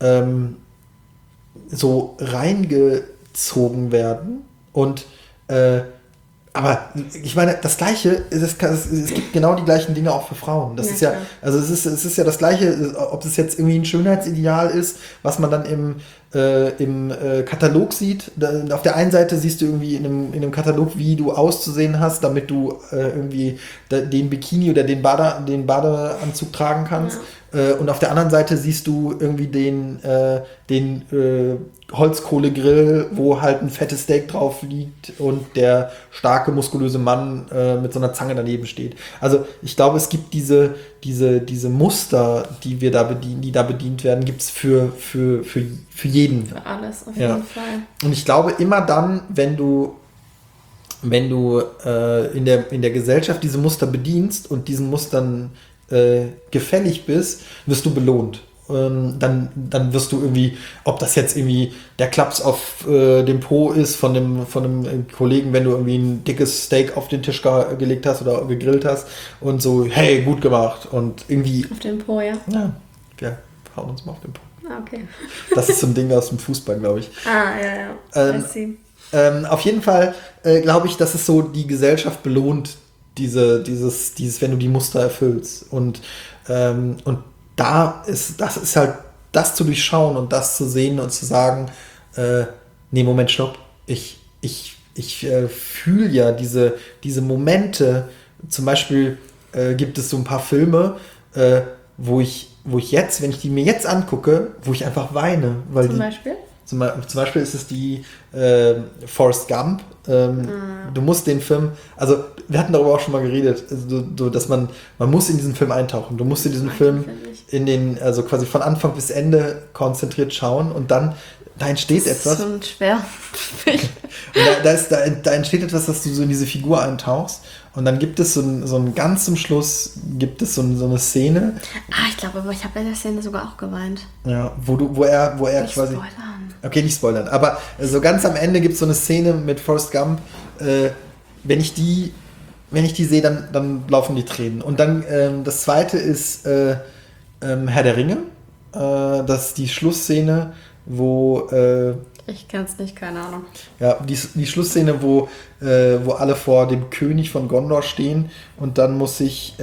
so reingezogen werden. Und aber ich meine, das Gleiche, es gibt genau die gleichen Dinge auch für Frauen. Das ist ja, also es ist ja das Gleiche, ob es jetzt irgendwie ein Schönheitsideal ist, was man dann im Katalog sieht. Auf der einen Seite siehst du irgendwie in einem Katalog, wie du auszusehen hast, damit du irgendwie den Bikini oder den Badeanzug tragen kannst. Ja. Und auf der anderen Seite siehst du irgendwie den Holzkohlegrill, wo halt ein fettes Steak drauf liegt und der starke, muskulöse Mann mit so einer Zange daneben steht. Also ich glaube, es gibt diese Muster, die da bedient werden, gibt es für jeden. Für alles, auf jeden Fall. Und ich glaube, immer dann, wenn du in der Gesellschaft diese Muster bedienst und diesen Mustern gefällig bist, wirst du belohnt. Dann wirst du irgendwie, ob das jetzt irgendwie der Klaps auf dem Po ist von einem Kollegen, wenn du irgendwie ein dickes Steak auf den Tisch gelegt hast oder gegrillt hast und so, hey, gut gemacht und irgendwie... Auf den Po, ja? Ja, wir hauen uns mal auf den Po. Ah, okay. Das ist so ein Ding aus dem Fußball, glaube ich. Ja. I see. Auf jeden Fall glaube ich, dass es so die Gesellschaft belohnt, dieses, wenn du die Muster erfüllst. Und das ist halt, das zu durchschauen und das zu sehen und zu sagen, nee, Moment, stopp. Ich fühle ja diese Momente. Zum Beispiel gibt es so ein paar Filme, wo ich jetzt, wenn ich die mir jetzt angucke, wo ich einfach weine. Weil zum Beispiel ist es die Forrest Gump. Du musst den Film, also wir hatten darüber auch schon mal geredet, also, dass man muss in diesen Film eintauchen. Du musst in diesen Film also quasi von Anfang bis Ende konzentriert schauen und dann da entsteht etwas. Das ist schon schwer. Und da entsteht etwas, dass du so in diese Figur eintauchst. Und dann gibt es so ein ganz zum Schluss, gibt es so eine Szene. Ich glaube, aber ich habe in der Szene sogar auch geweint. Ja, wo er nicht quasi... Spoilern. Okay, nicht spoilern. Aber so ganz am Ende gibt es so eine Szene mit Forrest Gump. Wenn ich die sehe, dann laufen die Tränen. Und dann das zweite ist Herr der Ringe. Das ist die Schlussszene, wo... ich kenn's nicht, keine Ahnung. Ja, die Schlussszene, wo alle vor dem König von Gondor stehen und dann muss sich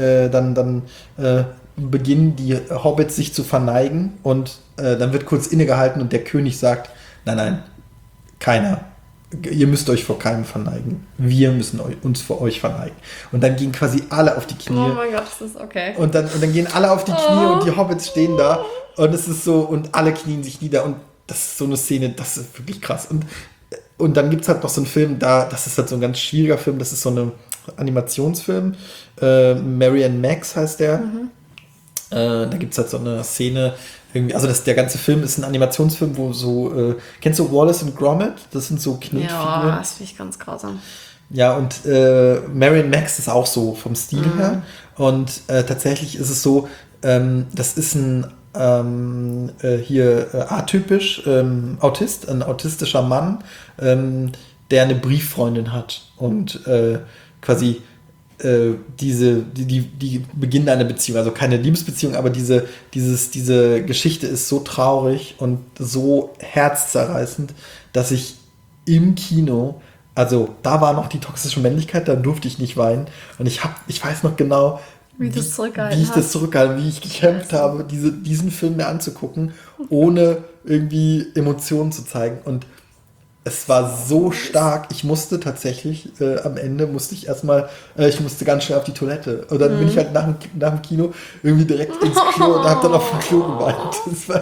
beginnen die Hobbits sich zu verneigen und dann wird kurz innegehalten und der König sagt, nein, keiner. Ihr müsst euch vor keinem verneigen. Wir müssen uns vor euch verneigen. Und dann gehen quasi alle auf die Knie. Oh mein Gott, das ist okay. Und dann gehen alle auf die Knie und die Hobbits stehen da und es ist so, und alle knien sich nieder und das ist so eine Szene, das ist wirklich krass. Und dann gibt es halt noch so einen Film, das ist halt so ein ganz schwieriger Film, das ist so ein Animationsfilm. Mary and Max heißt der. Mhm. Da gibt es halt so eine Szene, irgendwie, also der ganze Film ist ein Animationsfilm, wo so, kennst du Wallace und Gromit? Das sind so Knetfiguren. Ja, das finde ich ganz grausam. Ja, und Mary and Max ist auch so vom Stil her. Und tatsächlich ist es so, das ist ein atypisch Autist, ein autistischer Mann, der eine Brieffreundin hat und quasi die beginnen eine Beziehung, also keine Liebesbeziehung, aber diese Geschichte ist so traurig und so herzzerreißend, dass ich im Kino, also da war noch die toxische Männlichkeit, da durfte ich nicht weinen und ich weiß noch genau, wie ich das zurückgehalten, wie ich gekämpft habe, diesen Film mir anzugucken, ohne irgendwie Emotionen zu zeigen. Und es war so stark, ich musste tatsächlich, am Ende musste ich ganz schnell auf die Toilette. Und dann bin ich halt nach dem Kino irgendwie direkt ins Klo und habe dann auf dem Klo geweint.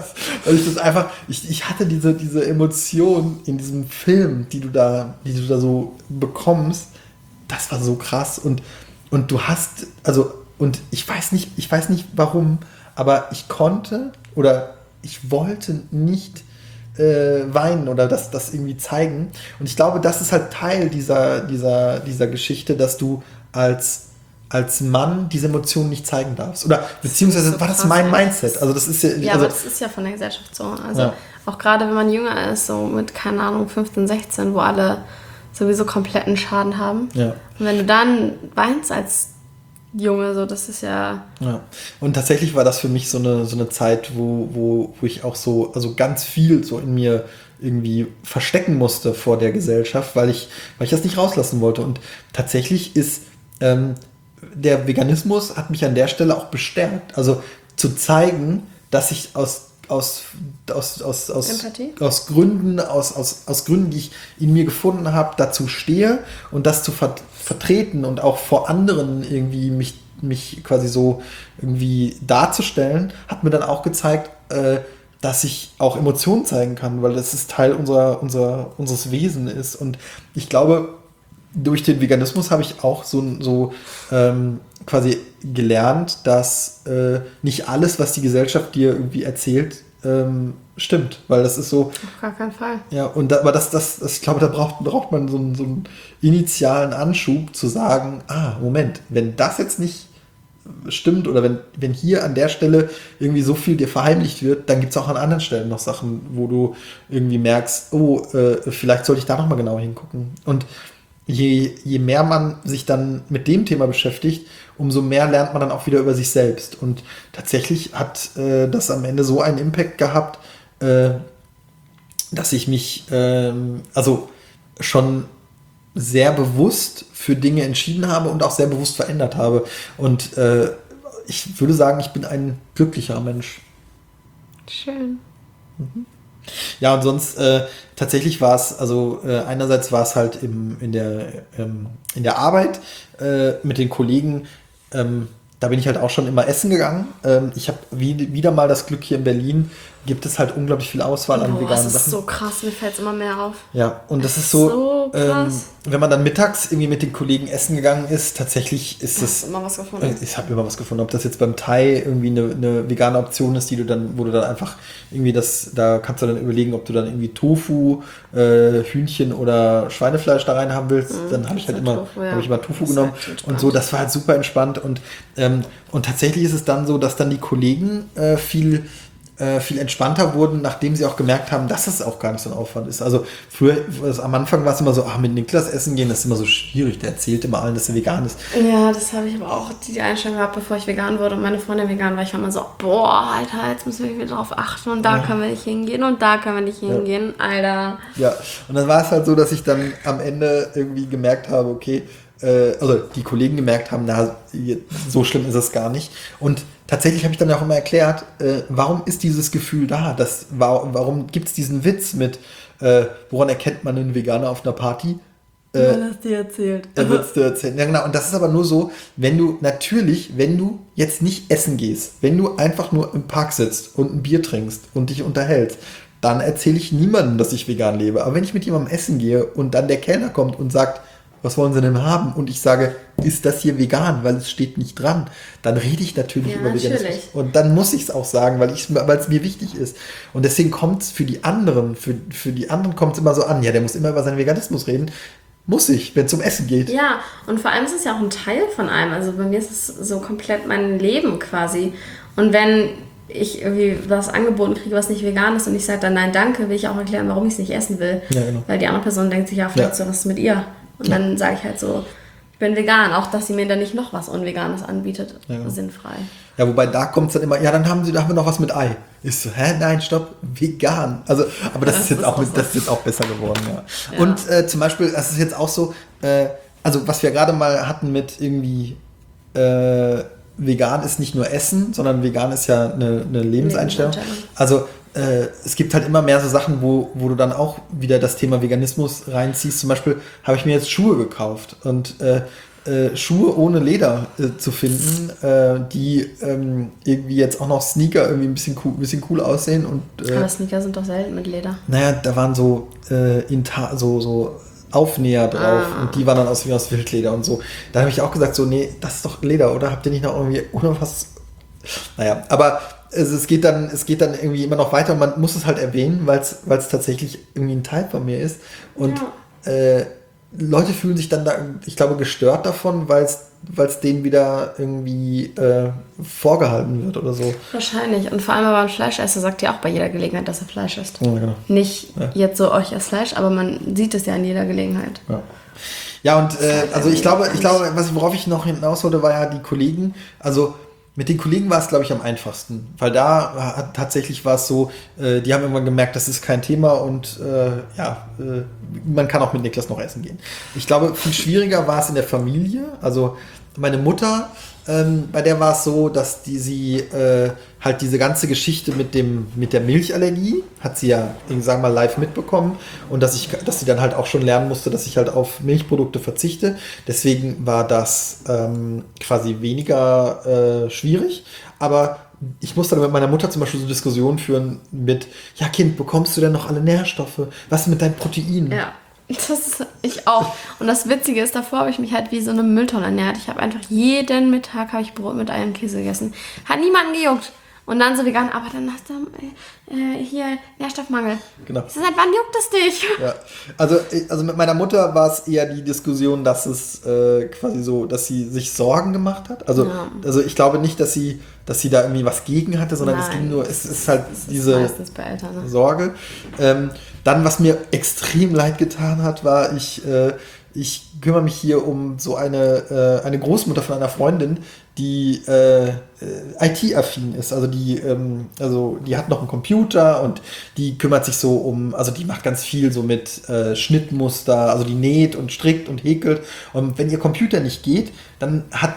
Ich hatte diese Emotion in diesem Film, die du da so bekommst, das war so krass. Und du hast, also, und ich weiß nicht warum, aber ich konnte oder ich wollte nicht weinen oder das irgendwie zeigen. Und ich glaube, das ist halt Teil dieser Geschichte, dass du als als Mann diese Emotionen nicht zeigen darfst. Oder beziehungsweise so war das mein Mindset. Also das ist ja. Ja, also, aber das ist ja von der Gesellschaft so. Also auch gerade wenn man jünger ist, so mit, keine Ahnung, 15, 16, wo alle sowieso kompletten Schaden haben. Ja. Und wenn du dann weinst als Junge, so, das ist ja. Und tatsächlich war das für mich so eine Zeit, wo ich auch so, also ganz viel so in mir irgendwie verstecken musste vor der Gesellschaft, weil ich das nicht rauslassen wollte. Und tatsächlich ist der Veganismus hat mich an der Stelle auch bestärkt. Also zu zeigen, dass ich aus Gründen, die ich in mir gefunden habe, dazu stehe und das zu vertreten und auch vor anderen irgendwie mich quasi so irgendwie darzustellen, hat mir dann auch gezeigt, dass ich auch Emotionen zeigen kann, weil das ist Teil unseres Wesens ist. Und ich glaube, durch den Veganismus habe ich auch so quasi gelernt, dass nicht alles, was die Gesellschaft dir irgendwie erzählt, stimmt, weil das ist so. Auf gar keinen Fall. Ja, aber ich glaube, da braucht man so einen initialen Anschub zu sagen, Moment, wenn das jetzt nicht stimmt oder wenn hier an der Stelle irgendwie so viel dir verheimlicht wird, dann gibt es auch an anderen Stellen noch Sachen, wo du irgendwie merkst, vielleicht sollte ich da nochmal genau hingucken. Und je mehr man sich dann mit dem Thema beschäftigt, umso mehr lernt man dann auch wieder über sich selbst. Und tatsächlich hat das am Ende so einen Impact gehabt, dass ich mich schon sehr bewusst für Dinge entschieden habe und auch sehr bewusst verändert habe. Und ich würde sagen, ich bin ein glücklicher Mensch. Schön. Mhm. Ja, und sonst tatsächlich war es, einerseits war es halt in der Arbeit mit den Kollegen, da bin ich halt auch schon immer essen gegangen. Ich habe wieder mal das Glück, hier in Berlin gibt es halt unglaublich viel Auswahl an veganen Sachen. Das ist so krass, mir fällt es immer mehr auf. Ja, und das ist so krass. Wenn man dann mittags irgendwie mit den Kollegen essen gegangen ist, tatsächlich ist es. Immer was gefunden. Ich habe immer was gefunden. Ob das jetzt beim Thai irgendwie eine vegane Option ist, wo du dann einfach irgendwie da kannst du dann überlegen, ob du dann irgendwie Tofu, Hühnchen oder Schweinefleisch da rein haben willst. Dann habe ich halt immer Tofu genommen. Und so, das war halt super entspannt. Und tatsächlich ist es dann so, dass dann die Kollegen viel entspannter wurden, nachdem sie auch gemerkt haben, dass es auch gar nicht so ein Aufwand ist. Also früher, am Anfang war es immer so, mit Niklas essen gehen, das ist immer so schwierig, der erzählt immer allen, dass er vegan ist. Ja, das habe ich aber auch die Einstellung gehabt, bevor ich vegan wurde und meine Freundin vegan war. Ich war immer so, Alter, jetzt müssen wir wieder drauf achten und da können wir nicht hingehen und da können wir nicht hingehen, Alter. Ja, und dann war es halt so, dass ich dann am Ende irgendwie gemerkt habe, okay, die Kollegen gemerkt haben, so schlimm ist es gar nicht. Und tatsächlich habe ich dann auch immer erklärt, warum ist dieses Gefühl da? Warum gibt es diesen Witz mit, woran erkennt man einen Veganer auf einer Party? Weil es dir erzählt. Er wird es dir erzählen. Ja, genau. Und das ist aber nur so, wenn du jetzt nicht essen gehst, wenn du einfach nur im Park sitzt und ein Bier trinkst und dich unterhältst, dann erzähle ich niemandem, dass ich vegan lebe. Aber wenn ich mit jemandem essen gehe und dann der Kellner kommt und sagt, was wollen sie denn haben? Und ich sage, ist das hier vegan, weil es steht nicht dran, dann rede ich natürlich über Veganismus. Und dann muss ich es auch sagen, weil es mir wichtig ist. Und deswegen kommt es für die anderen kommt es immer so an, ja, der muss immer über seinen Veganismus reden. Muss ich, wenn es um Essen geht. Ja, und vor allem ist es ja auch ein Teil von einem. Also bei mir ist es so komplett mein Leben quasi. Und wenn ich irgendwie was angeboten kriege, was nicht vegan ist und ich sage dann nein, danke, will ich auch erklären, warum ich es nicht essen will. Ja, genau. Weil die andere Person denkt sich, ja, vielleicht so was ist mit ihr. Und dann sage ich halt so, ich bin vegan, auch dass sie mir dann nicht noch was Unveganes anbietet, sinnfrei. Ja, wobei da kommt es dann immer, da haben wir noch was mit Ei. Ist so, nein, stopp, vegan. Also, aber das ist jetzt auch besser geworden, ja. Und zum Beispiel, das ist jetzt auch so, was wir gerade mal hatten mit irgendwie, vegan ist nicht nur Essen, sondern vegan ist ja eine Lebenseinstellung. Also es gibt halt immer mehr so Sachen, wo du dann auch wieder das Thema Veganismus reinziehst. Zum Beispiel habe ich mir jetzt Schuhe gekauft und Schuhe ohne Leder zu finden, die irgendwie jetzt auch noch Sneaker irgendwie ein bisschen cool aussehen. Und, aber Sneaker sind doch selten mit Leder. Naja, da waren so Aufnäher drauf und die waren dann aus Wildleder und so. Da habe ich auch gesagt, so, nee, das ist doch Leder, oder? Habt ihr nicht noch irgendwie was? Naja, aber es geht dann irgendwie immer noch weiter und man muss es halt erwähnen, weil es tatsächlich irgendwie ein Teil von mir ist. Und Leute fühlen sich dann da, ich glaube, gestört davon, weil es es denen wieder irgendwie vorgehalten wird oder so. Wahrscheinlich. Und vor allem aber ein Fleischesser sagt ja auch bei jeder Gelegenheit, dass er Fleisch isst. Ja, genau. Nicht jetzt so, ich esse Fleisch, aber man sieht es ja in jeder Gelegenheit. Ja, und also ich glaube, worauf ich noch hinaus wollte, war ja die Kollegen. Also mit den Kollegen war es, glaube ich, am einfachsten. Weil da tatsächlich war es so, die haben irgendwann gemerkt, das ist kein Thema und man kann auch mit Niklas noch essen gehen. Ich glaube, viel schwieriger war es in der Familie. Also meine Mutter, bei der war es so, dass sie halt diese ganze Geschichte mit der Milchallergie, hat sie ja, sagen wir mal, live mitbekommen und dass sie dann halt auch schon lernen musste, dass ich halt auf Milchprodukte verzichte. Deswegen war das quasi weniger schwierig, aber ich musste dann mit meiner Mutter zum Beispiel so Diskussionen führen mit, ja Kind, bekommst du denn noch alle Nährstoffe? Was ist mit deinen Proteinen? Ja. Ich auch. Und das Witzige ist, davor habe ich mich halt wie so eine Mülltonne ernährt. Ich habe einfach jeden Mittag Brot mit Ei und Käse gegessen. Hat niemanden gejuckt. Und dann so vegan, aber dann hast du hier Nährstoffmangel. Genau. Ich so, seit wann juckt es dich? Ja. Also mit meiner Mutter war es eher die Diskussion, dass es quasi so, dass sie sich Sorgen gemacht hat. Also ich glaube nicht, dass sie da irgendwie was gegen hatte, sondern es ging nur, es ist halt diese bei Eltern, ne? Sorge. Dann, was mir extrem leid getan hat, war, ich kümmere mich hier um so eine Großmutter von einer Freundin, die IT-affin ist. Also die hat noch einen Computer und die kümmert sich so also die macht ganz viel so mit Schnittmuster, also die näht und strickt und häkelt. Und wenn ihr Computer nicht geht, dann hat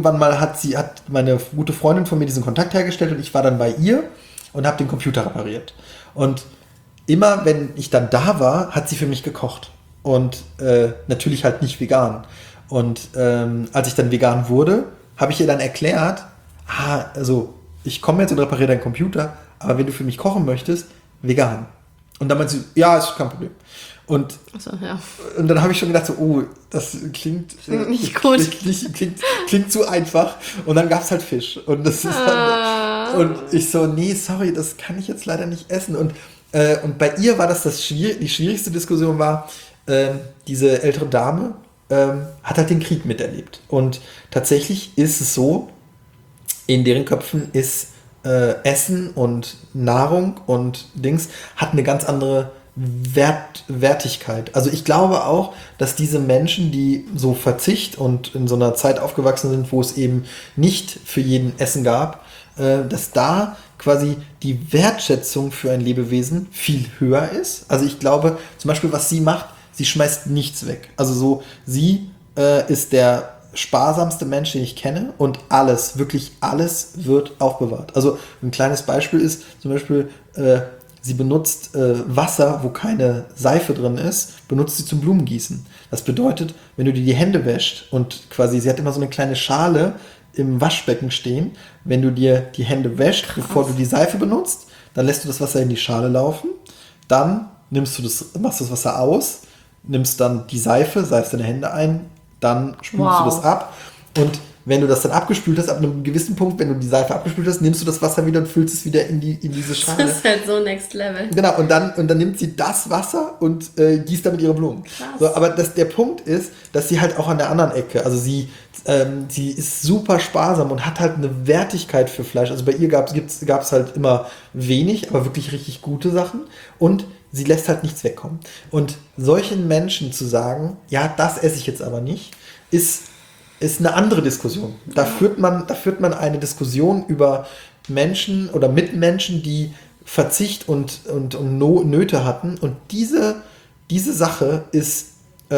meine gute Freundin von mir diesen Kontakt hergestellt und ich war dann bei ihr und habe den Computer repariert. Und immer, wenn ich dann da war, hat sie für mich gekocht. Und natürlich halt nicht vegan. Und als ich dann vegan wurde, habe ich ihr dann erklärt, also ich komme jetzt und repariere deinen Computer, aber wenn du für mich kochen möchtest, vegan. Und dann meinte sie, ja, ist kein Problem. Und dann habe ich schon gedacht, so, oh, das klingt nicht gut. Klingt zu einfach. Und dann gab es halt Fisch. Und das ist dann, und ich so, nee, sorry, das kann ich jetzt leider nicht essen. Und bei ihr war die schwierigste Diskussion war, diese ältere Dame hat halt den Krieg miterlebt. Und tatsächlich ist es so, in deren Köpfen ist Essen und Nahrung und Dings hat eine ganz andere Wertigkeit. Also ich glaube auch, dass diese Menschen, die so Verzicht und in so einer Zeit aufgewachsen sind, wo es eben nicht für jeden Essen gab, dass da quasi die Wertschätzung für ein Lebewesen viel höher ist. Also ich glaube, zum Beispiel, was sie macht, sie schmeißt nichts weg. Also so, sie ist der sparsamste Mensch, den ich kenne und alles, wirklich alles wird aufbewahrt. Also ein kleines Beispiel ist zum Beispiel, sie benutzt Wasser, wo keine Seife drin ist, benutzt sie zum Blumengießen. Das bedeutet, wenn du dir die Hände wäschst und quasi, sie hat immer so eine kleine Schale im Waschbecken stehen, wenn du dir die Hände wäschst, bevor du die Seife benutzt, dann lässt du das Wasser in die Schale laufen, dann machst du das Wasser aus, nimmst dann die Seife, seifst deine Hände ein, dann spülst du das ab und wenn du das dann abgespült hast, ab einem gewissen Punkt, wenn du die Seife abgespült hast, nimmst du das Wasser wieder und füllst es wieder in diese Schale. Das ist halt so next level. Genau, und dann nimmt sie das Wasser und gießt damit ihre Blumen. So, aber der Punkt ist, dass sie halt auch an der anderen Ecke, also sie ist super sparsam und hat halt eine Wertigkeit für Fleisch. Also bei ihr gab es halt immer wenig, aber wirklich richtig gute Sachen und sie lässt halt nichts wegkommen. Und solchen Menschen zu sagen, ja, das esse ich jetzt aber nicht, ist eine andere Diskussion. Da führt man eine Diskussion über Menschen oder Mitmenschen, die Verzicht und Nöte hatten. Und diese Sache ist,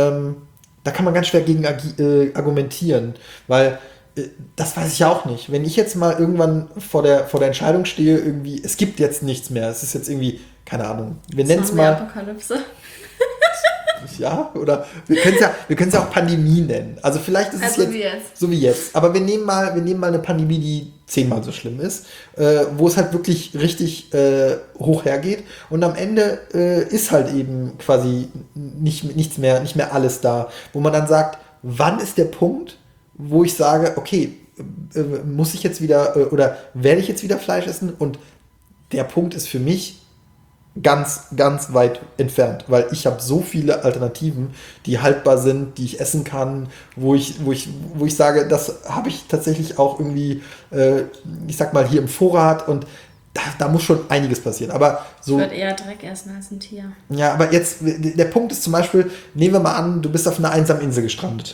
da kann man ganz schwer gegen argumentieren, weil das weiß ich ja auch nicht. Wenn ich jetzt mal irgendwann vor der Entscheidung stehe, irgendwie, es gibt jetzt nichts mehr, es ist jetzt irgendwie, keine Ahnung, wir nennen es mal Apokalypse. Ja, oder wir können es ja auch Pandemie nennen. Also vielleicht ist es so wie jetzt. Aber wir nehmen mal eine Pandemie, die 10-mal so schlimm ist, wo es halt wirklich richtig hoch hergeht. Und am Ende ist halt eben quasi nicht mehr alles da. Wo man dann sagt, wann ist der Punkt, wo ich sage, okay, muss ich jetzt wieder oder werde ich jetzt wieder Fleisch essen? Und der Punkt ist für mich, ganz, ganz weit entfernt, weil ich habe so viele Alternativen, die haltbar sind, die ich essen kann, wo ich sage, das habe ich tatsächlich auch irgendwie, ich sag mal, hier im Vorrat und da muss schon einiges passieren. Aber so, ich würde eher Dreck essen als ein Tier. Ja, aber jetzt, der Punkt ist zum Beispiel, nehmen wir mal an, du bist auf einer einsamen Insel gestrandet.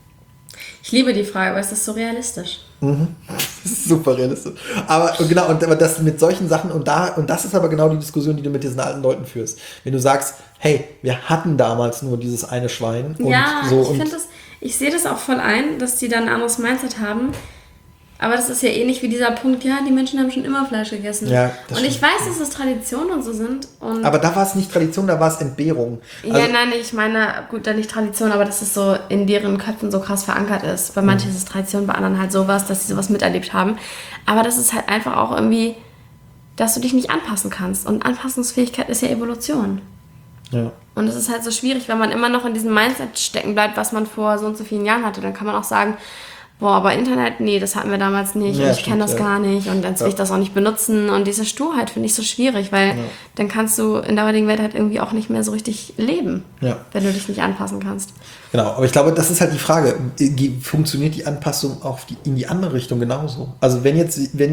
Ich liebe die Frage, aber ist das so realistisch? Mhm. Das ist super realistisch. Aber genau, aber das mit solchen Sachen und das ist aber genau die Diskussion, die du mit diesen alten Leuten führst. Wenn du sagst, hey, wir hatten damals nur dieses eine Schwein und ja, so. Ich sehe das auch voll ein, dass die dann ein anderes Mindset haben. Aber das ist ja ähnlich wie dieser Punkt, ja, die Menschen haben schon immer Fleisch gegessen. Ja, und ich weiß, dass es Traditionen und so sind. Aber da war es nicht Tradition, da war es Entbehrung. Also, ja, nein, ich meine, gut, dann nicht Tradition, aber dass es so in deren Köpfen so krass verankert ist. Bei manchen ist es Tradition, bei anderen halt sowas, dass sie sowas miterlebt haben. Aber das ist halt einfach auch irgendwie, dass du dich nicht anpassen kannst. Und Anpassungsfähigkeit ist ja Evolution. Ja. Und es ist halt so schwierig, wenn man immer noch in diesem Mindset stecken bleibt, was man vor so und so vielen Jahren hatte. Dann kann man auch sagen, boah, aber Internet, nee, das hatten wir damals nicht und ich kenne das gar nicht und dann will ich das auch nicht benutzen und diese Sturheit finde ich so schwierig, weil dann kannst du in der heutigen Welt halt irgendwie auch nicht mehr so richtig leben, wenn du dich nicht anpassen kannst. Genau, aber ich glaube, das ist halt die Frage, funktioniert die Anpassung auch in die andere Richtung genauso? Also wenn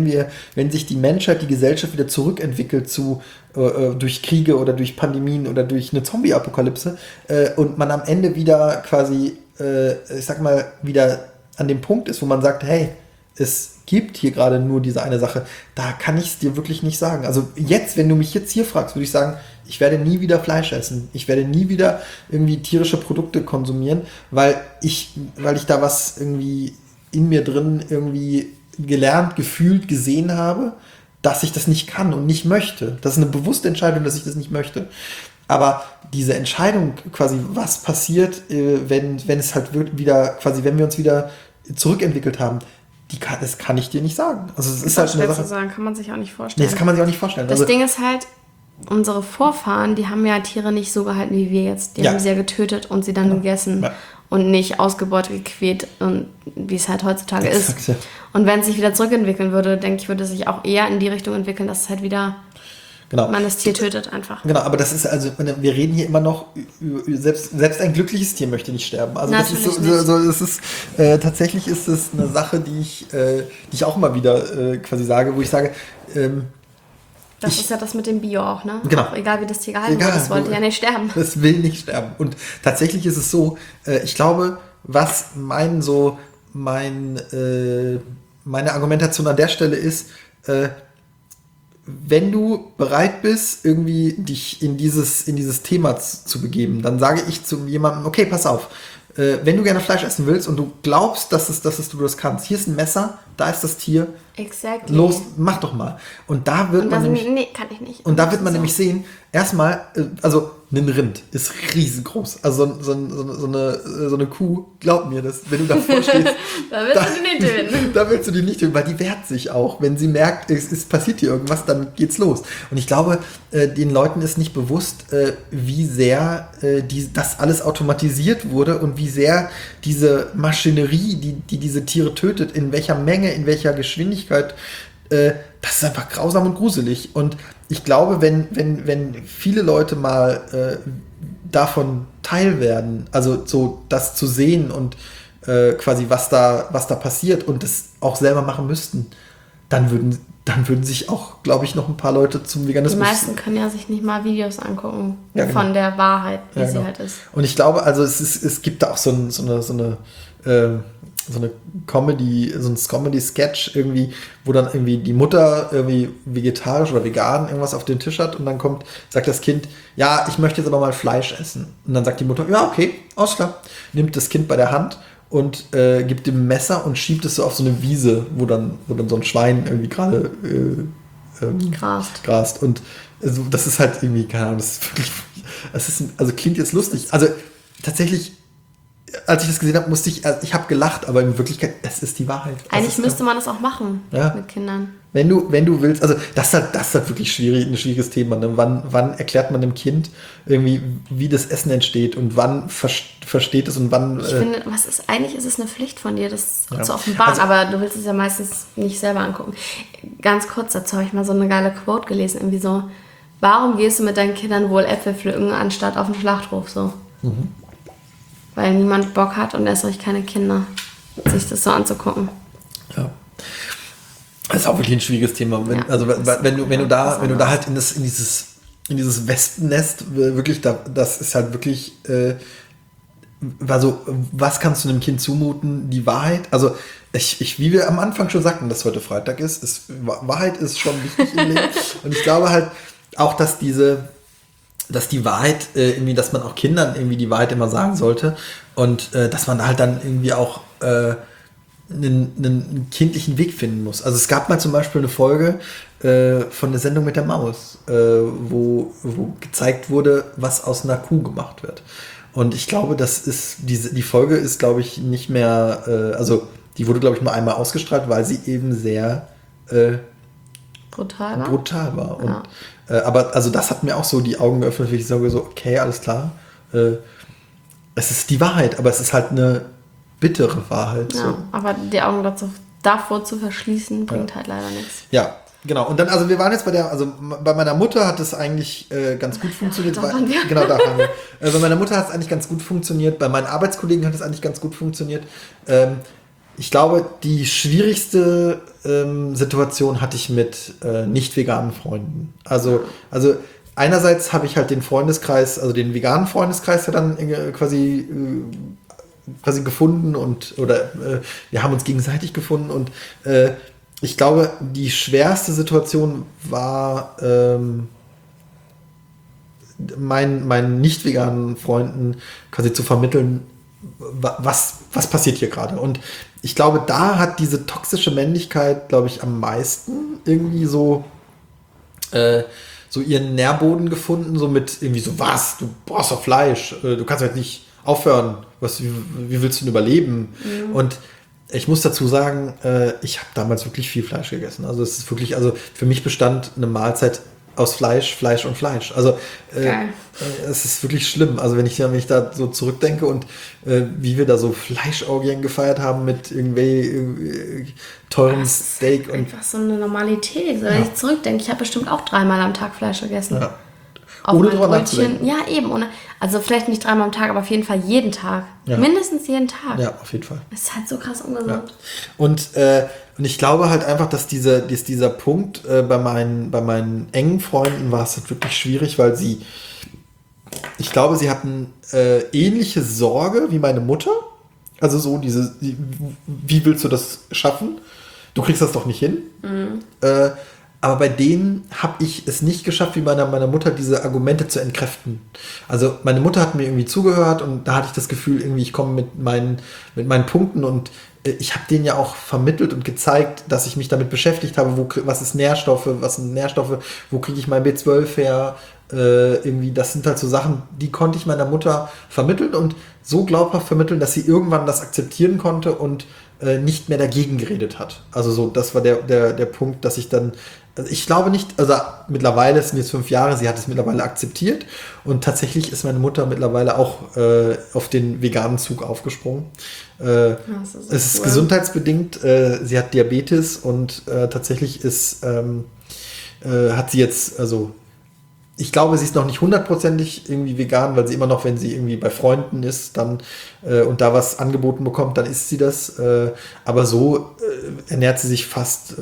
sich die Menschheit, die Gesellschaft wieder zurückentwickelt durch Kriege oder durch Pandemien oder durch eine Zombie-Apokalypse und man am Ende wieder quasi, ich sag mal, wieder an dem Punkt ist, wo man sagt, hey, es gibt hier gerade nur diese eine Sache, da kann ich es dir wirklich nicht sagen. Also jetzt, wenn du mich jetzt hier fragst, würde ich sagen, ich werde nie wieder Fleisch essen. Ich werde nie wieder irgendwie tierische Produkte konsumieren, weil ich da was irgendwie in mir drin irgendwie gelernt, gefühlt, gesehen habe, dass ich das nicht kann und nicht möchte. Das ist eine bewusste Entscheidung, dass ich das nicht möchte. Aber diese Entscheidung quasi, was passiert, wenn es halt wieder, quasi, wenn wir uns wieder zurückentwickelt haben, das kann ich dir nicht sagen. Also es ist halt eine Sache. Sagen, kann man sich auch nicht vorstellen. Nee, das kann man sich auch nicht vorstellen. Das Ding ist halt, unsere Vorfahren, die haben ja Tiere nicht so gehalten wie wir jetzt. Die haben sie ja getötet und sie dann gegessen. Ja. Und nicht ausgebeutet, gequält, und wie es halt heutzutage ist. Ja. Und wenn es sich wieder zurückentwickeln würde, denke ich, würde es sich auch eher in die Richtung entwickeln, dass es halt wieder man das Tier tötet einfach. Genau, aber das ist also, wir reden hier immer noch, selbst ein glückliches Tier möchte nicht sterben. Also tatsächlich ist es eine Sache, die ich auch immer wieder quasi sage, wo ich sage, das ist ja das mit dem Bio auch, ne? Genau. Auch egal wie das Tier gehalten wird, das wollte ja nicht sterben. Das will nicht sterben. Und tatsächlich ist es so, ich glaube, was meine Argumentation an der Stelle ist, wenn du bereit bist, irgendwie dich in dieses Thema zu begeben, dann sage ich zu jemandem, okay, pass auf, wenn du gerne Fleisch essen willst und du glaubst, dass du das kannst, hier ist ein Messer, da ist das Tier, exactly. Los, mach doch mal. Und da wird man nämlich, nee, kann ich nicht. Und da wird man nämlich sehen, erstmal, also ein Rind ist riesengroß. Also so eine Kuh, glaub mir das, wenn du davor stehst. Da willst du die nicht töten. Da willst du die nicht töten, weil die wehrt sich auch. Wenn sie merkt, es passiert hier irgendwas, dann geht's los. Und ich glaube, den Leuten ist nicht bewusst, wie sehr das alles automatisiert wurde und wie sehr diese Maschinerie, die diese Tiere tötet, in welcher Menge, in welcher Geschwindigkeit, das ist einfach grausam und gruselig. Und ich glaube, wenn viele Leute mal davon teil werden, also so das zu sehen und quasi was da passiert und das auch selber machen müssten, dann würden sich auch, glaube ich, noch ein paar Leute zum Veganismus... Die meisten können ja sich nicht mal Videos angucken von der Wahrheit, wie sie halt ist. Und ich glaube, also es gibt da auch so eine Comedy, so ein Comedy-Sketch irgendwie, wo dann irgendwie die Mutter irgendwie vegetarisch oder vegan irgendwas auf den Tisch hat und dann sagt das Kind, ja, ich möchte jetzt aber mal Fleisch essen. Und dann sagt die Mutter, ja, okay, alles klar. Nimmt das Kind bei der Hand und gibt dem Messer und schiebt es so auf so eine Wiese, wo dann so ein Schwein irgendwie gerade grast. Und also, das ist halt irgendwie, keine Ahnung, das ist wirklich, also klingt jetzt lustig. Also tatsächlich, als ich das gesehen habe, ich habe gelacht, aber in Wirklichkeit, es ist die Wahrheit. Eigentlich müsste man das auch machen mit Kindern. Wenn du willst, also das ist halt wirklich ein schwieriges Thema. Ne? Wann erklärt man dem Kind irgendwie, wie das Essen entsteht und wann versteht es und wann... Ich finde, eigentlich ist es eine Pflicht von dir, das zu offenbaren, aber du willst es ja meistens nicht selber angucken. Ganz kurz dazu habe ich mal so eine geile Quote gelesen, irgendwie so, warum gehst du mit deinen Kindern wohl Äpfel pflücken, anstatt auf den Schlachthof so? Weil niemand Bock hat und erst recht keine Kinder, sich das so anzugucken. Ja. Das ist auch wirklich ein schwieriges Thema. Wenn du da halt in dieses Wespennest wirklich, das ist halt wirklich, also was kannst du einem Kind zumuten? Die Wahrheit, also wie wir am Anfang schon sagten, dass heute Freitag ist, Wahrheit ist schon wichtig im Leben. Und ich glaube halt auch, dass die Wahrheit irgendwie, dass man auch Kindern irgendwie die Wahrheit immer sagen sollte und dass man halt dann irgendwie auch einen kindlichen Weg finden muss. Also es gab mal zum Beispiel eine Folge von der Sendung mit der Maus, wo gezeigt wurde, was aus einer Kuh gemacht wird. Und ich glaube, die Folge ist, glaube ich, nicht mehr, also die wurde, glaube ich, nur einmal ausgestrahlt, weil sie eben sehr brutal war. Und, aber also das hat mir auch so die Augen geöffnet, wie ich sage so, okay, alles klar. Es ist die Wahrheit, aber es ist halt eine bittere Wahrheit. Ja, so. aber die Augen davor zu verschließen, bringt halt leider nichts. Ja, genau. Und dann, also wir waren jetzt bei meiner Mutter hat es eigentlich ganz gut funktioniert. Genau, da waren wir. Bei meiner Mutter hat es eigentlich ganz gut funktioniert. Bei meinen Arbeitskollegen hat es eigentlich ganz gut funktioniert. Ich glaube, die schwierigste Situation hatte ich mit nicht veganen Freunden. Also einerseits habe ich halt den Freundeskreis, also den veganen Freundeskreis ja dann quasi gefunden oder wir haben uns gegenseitig gefunden und ich glaube, die schwerste Situation war meinen nicht veganen Freunden quasi zu vermitteln, was passiert hier gerade. Und ich glaube, da hat diese toxische Männlichkeit, glaube ich, am meisten irgendwie so ihren Nährboden gefunden, so mit irgendwie so, was, du brauchst doch Fleisch, du kannst halt nicht aufhören, wie willst du denn überleben? Und ich muss dazu sagen, ich habe damals wirklich viel Fleisch gegessen. Also es ist wirklich, also für mich bestand eine Mahlzeit aus Fleisch, Fleisch und Fleisch. Also es ist wirklich schlimm. Also wenn ich da so zurückdenke und wie wir da so Fleischorgien gefeiert haben mit irgendwie teurem Steak. Und einfach so eine Normalität. Wenn ich zurückdenke, ich habe bestimmt auch 3-mal am Tag Fleisch gegessen. Ja. Ohne drüber nachzudenken. Ja, eben. Also vielleicht nicht 3-mal am Tag, aber auf jeden Fall jeden Tag. Ja. Mindestens jeden Tag. Ja, auf jeden Fall. Das ist halt so krass ungesund. Ja. Und ich glaube halt einfach, dass dieser Punkt bei meinen engen Freunden war es halt wirklich schwierig, weil ich glaube, sie hatten ähnliche Sorge wie meine Mutter. Also so wie willst du das schaffen? Du kriegst das doch nicht hin. Aber bei denen habe ich es nicht geschafft, wie meiner Mutter, diese Argumente zu entkräften. Also meine Mutter hat mir irgendwie zugehört und da hatte ich das Gefühl, irgendwie ich komme mit meinen Punkten und ich habe denen ja auch vermittelt und gezeigt, dass ich mich damit beschäftigt habe, was sind Nährstoffe, wo kriege ich mein B12 her, irgendwie, das sind halt so Sachen, die konnte ich meiner Mutter vermitteln und so glaubhaft vermitteln, dass sie irgendwann das akzeptieren konnte und nicht mehr dagegen geredet hat. Also so, das war der Punkt, dass ich dann, also ich glaube nicht, also mittlerweile sind jetzt 5 Jahre, sie hat es mittlerweile akzeptiert und tatsächlich ist meine Mutter mittlerweile auch auf den veganen Zug aufgesprungen. Es ist cool. Gesundheitsbedingt, sie hat Diabetes und tatsächlich hat sie jetzt, also ich glaube, sie ist noch nicht 100%ig irgendwie vegan, weil sie immer noch, wenn sie irgendwie bei Freunden ist, dann und da was angeboten bekommt, dann isst sie das. Aber so ernährt sie sich fast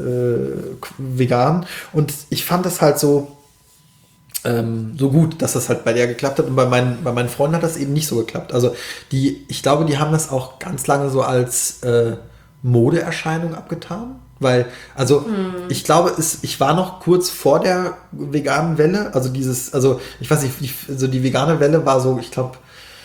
vegan. Und ich fand das halt so gut, dass das halt bei der geklappt hat. Und bei meinen Freunden hat das eben nicht so geklappt. Also ich glaube, die haben das auch ganz lange so als Modeerscheinung abgetan. Weil, also ich glaube, ich war noch kurz vor der veganen Welle, also ich weiß nicht, so die vegane Welle war so, ich glaube,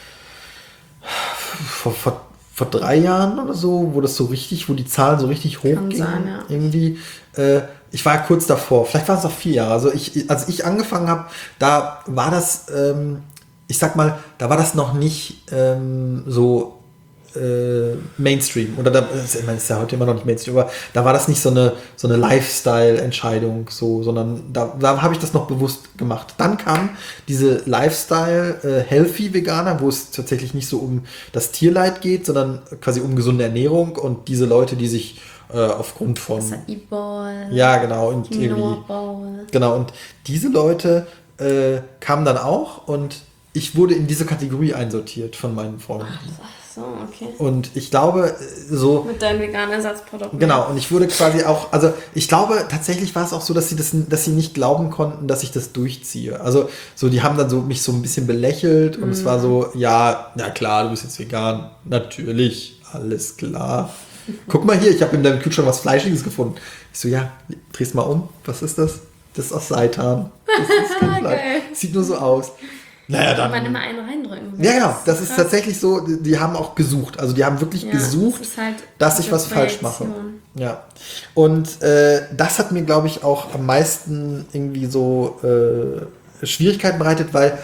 vor 3 Jahren oder so, wo die Zahlen so richtig hochgingen. Ja. Irgendwie. Ich war kurz davor, vielleicht waren es auch 4 Jahre. Also als ich angefangen habe, da war das, ich sag mal, da war das noch nicht so Mainstream. Oder ich meine, ist ja heute immer noch nicht Mainstream, aber da war das nicht so eine Lifestyle-Entscheidung, sondern da habe ich das noch bewusst gemacht. Dann kam diese Lifestyle-Healthy-Veganer, wo es tatsächlich nicht so um das Tierleid geht, sondern quasi um gesunde Ernährung und diese Leute, die sich aufgrund von... Acai Bowl. Ja, genau. Und Quinoa Bowl. Genau, und diese Leute kamen dann auch und ich wurde in diese Kategorie einsortiert von meinen Freunden. Ach so, okay. Und ich glaube, so... Mit deinen veganen Ersatzprodukten. Genau, und ich wurde quasi auch... Also ich glaube, tatsächlich war es auch so, dass sie nicht glauben konnten, dass ich das durchziehe. Also so, die haben dann so mich so ein bisschen belächelt und es war so, ja, na klar, du bist jetzt vegan. Natürlich, alles klar. Guck mal hier, ich habe in deinem Kühlschrank was Fleischiges gefunden. Ich so, ja, dreh's mal um. Was ist das? Das ist aus Seitan. Das ist kein Fleisch. Sieht nur so aus. Naja, dann... Kann man immer einen reindrücken. Ja, genau. Das ist tatsächlich so, die haben auch gesucht. Also die haben wirklich gesucht, halt dass ich was falsch mache. Ja. Und das hat mir, glaube ich, auch am meisten irgendwie so Schwierigkeiten bereitet, weil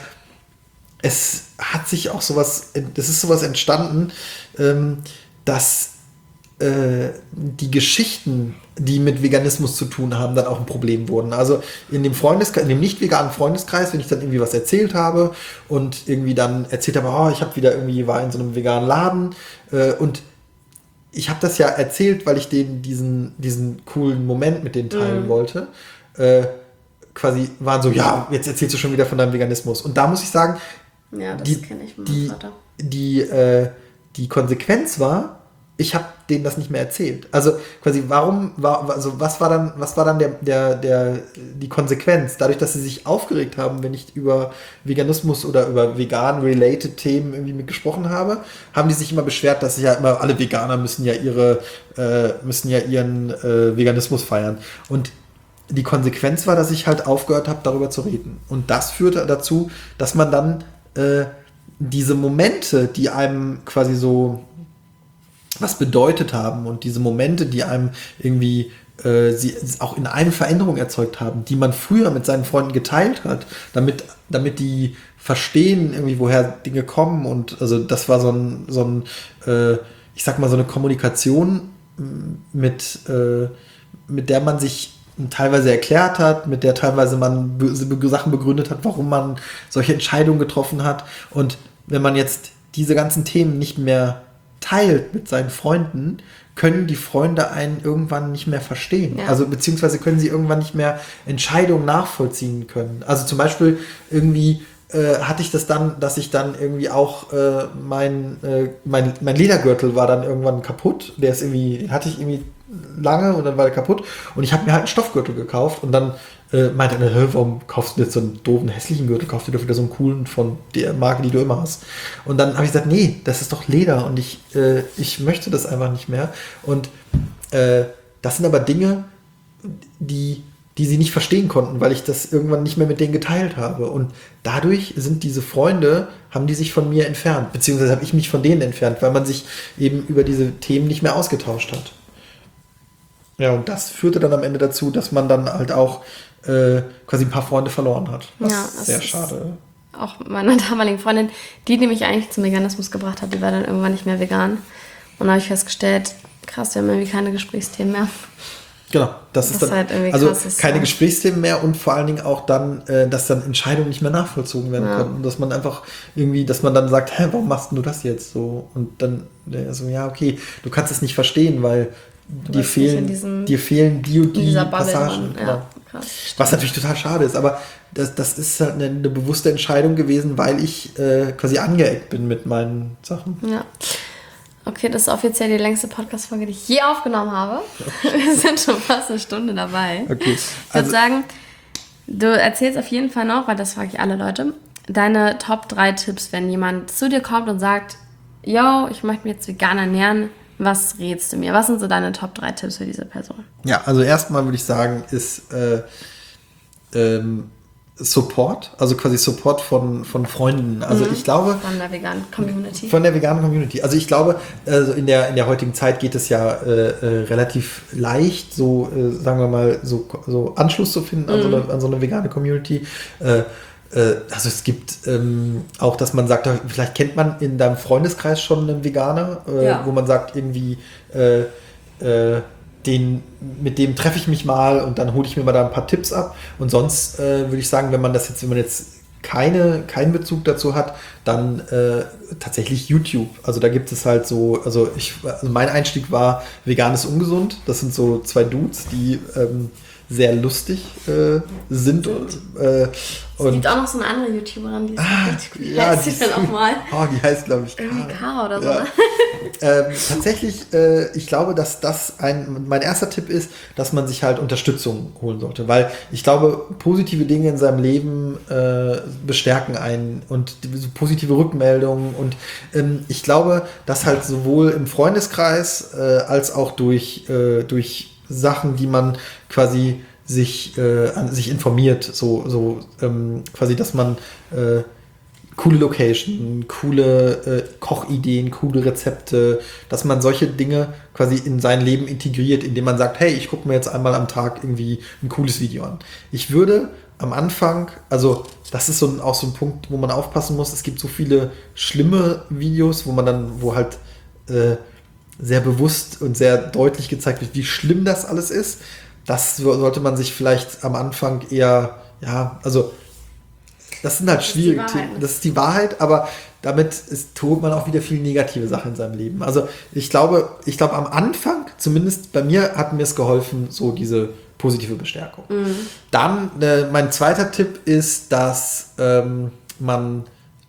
es hat sich auch sowas entstanden, dass die Geschichten, die mit Veganismus zu tun haben, dann auch ein Problem wurden. Also in dem nicht veganen Freundeskreis, wenn ich dann irgendwie was erzählt habe und irgendwie dann erzählt habe, ich war in so einem veganen Laden und ich habe das ja erzählt, weil ich denen diesen coolen Moment mit denen teilen wollte. Quasi waren so, ja, jetzt erzählst du schon wieder von deinem Veganismus. Und da muss ich sagen, ja, das kenne ich mit meinem Vater. Die Konsequenz war, ich habe denen das nicht mehr erzählt. Also quasi, was war dann die Konsequenz? Dadurch, dass sie sich aufgeregt haben, wenn ich über Veganismus oder über vegan-related Themen irgendwie mitgesprochen habe, haben die sich immer beschwert, dass ja immer alle Veganer müssen ja ihren Veganismus feiern. Und die Konsequenz war, dass ich halt aufgehört habe, darüber zu reden. Und das führte dazu, dass man dann diese Momente, die einem quasi so was bedeutet haben und diese Momente, die einem irgendwie sie auch in einem Veränderung erzeugt haben, die man früher mit seinen Freunden geteilt hat, damit die verstehen irgendwie, woher Dinge kommen, und also das war ich sag mal, so eine Kommunikation mit der man sich teilweise erklärt hat, mit der teilweise man Sachen begründet hat, warum man solche Entscheidungen getroffen hat. Und wenn man jetzt diese ganzen Themen nicht mehr teilt mit seinen Freunden, können die Freunde einen irgendwann nicht mehr verstehen. Ja. Also beziehungsweise können sie irgendwann nicht mehr Entscheidungen nachvollziehen können. Also zum Beispiel irgendwie hatte ich das dann, dass ich dann irgendwie auch mein Ledergürtel war dann irgendwann kaputt. Hatte ich irgendwie lange und dann war der kaputt. Und ich habe mir halt einen Stoffgürtel gekauft und dann meinte er, warum kaufst du jetzt so einen doofen, hässlichen Gürtel? Kaufst du dir wieder so einen coolen von der Marke, die du immer hast? Und dann habe ich gesagt, nee, das ist doch Leder und ich möchte das einfach nicht mehr. Und das sind aber Dinge, die sie nicht verstehen konnten, weil ich das irgendwann nicht mehr mit denen geteilt habe. Und dadurch sind diese Freunde, haben die sich von mir entfernt, beziehungsweise habe ich mich von denen entfernt, weil man sich eben über diese Themen nicht mehr ausgetauscht hat. Ja, und das führte dann am Ende dazu, dass man dann halt auch quasi ein paar Freunde verloren hat. Was sehr schade. Auch mit meiner damaligen Freundin, die mich eigentlich zum Veganismus gebracht hat, die war dann irgendwann nicht mehr vegan. Und da habe ich festgestellt, krass, wir haben irgendwie keine Gesprächsthemen mehr. Genau, das ist dann halt irgendwie also krass, keine Gesprächsthemen mehr und vor allen Dingen auch dann, dass dann Entscheidungen nicht mehr nachvollzogen werden konnten, dass man einfach irgendwie, dass man dann sagt, warum machst du das jetzt so? Und dann so, ja, okay, du kannst es nicht verstehen, weil dir fehlen die Passagen. Ja, krass. Was natürlich total schade ist, aber das ist halt eine bewusste Entscheidung gewesen, weil ich quasi angeeckt bin mit meinen Sachen. Ja. Okay, das ist offiziell die längste Podcast-Folge, die ich je aufgenommen habe. Wir sind schon fast eine Stunde dabei. Okay. Ich würde sagen, du erzählst auf jeden Fall noch, weil das frage ich alle Leute, deine Top 3 Tipps, wenn jemand zu dir kommt und sagt, yo, ich möchte mich jetzt vegan ernähren, was rätst du mir? Was sind so deine Top 3 Tipps für diese Person? Ja, also erstmal würde ich sagen, ist Support, also quasi Support von Freunden. Also ich glaube... Von der veganen Community. Von der veganen Community. Also ich glaube, also in der heutigen Zeit geht es ja relativ leicht, so sagen wir mal, so Anschluss zu finden an so eine vegane Community. Also es gibt auch, dass man sagt, vielleicht kennt man in deinem Freundeskreis schon einen Veganer, wo man sagt, irgendwie mit dem treffe ich mich mal und dann hole ich mir mal da ein paar Tipps ab. Und sonst würde ich sagen, wenn man jetzt keinen Bezug dazu hat, dann tatsächlich YouTube. Also da gibt es halt so, also mein Einstieg war Vegan ist ungesund. Das sind so 2 Dudes, die sehr lustig sind. Es gibt auch noch so eine andere YouTuberin, die ist richtig gut. Wie heißt sie denn auch mal? Oh, die heißt, glaube ich, K oder so. Ja. Tatsächlich, ich glaube, dass das mein erster Tipp ist, dass man sich halt Unterstützung holen sollte, weil ich glaube, positive Dinge in seinem Leben bestärken einen und positive Rückmeldungen und ich glaube, dass halt sowohl im Freundeskreis als auch durch Sachen, die man quasi sich informiert, quasi, dass man coole Location, coole Kochideen, coole Rezepte, dass man solche Dinge quasi in sein Leben integriert, indem man sagt, hey, ich gucke mir jetzt einmal am Tag irgendwie ein cooles Video an. Ich würde am Anfang, also das ist auch so ein Punkt, wo man aufpassen muss, es gibt so viele schlimme Videos, wo halt sehr bewusst und sehr deutlich gezeigt wird, wie schlimm das alles ist. Das sollte man sich vielleicht am Anfang eher, also das sind halt schwierige Themen. Das ist die Wahrheit, aber damit tut man auch wieder viele negative Sachen in seinem Leben. Also ich glaube am Anfang, zumindest bei mir, hat mir es geholfen, so diese positive Bestärkung. Mhm. Dann, mein zweiter Tipp ist, dass man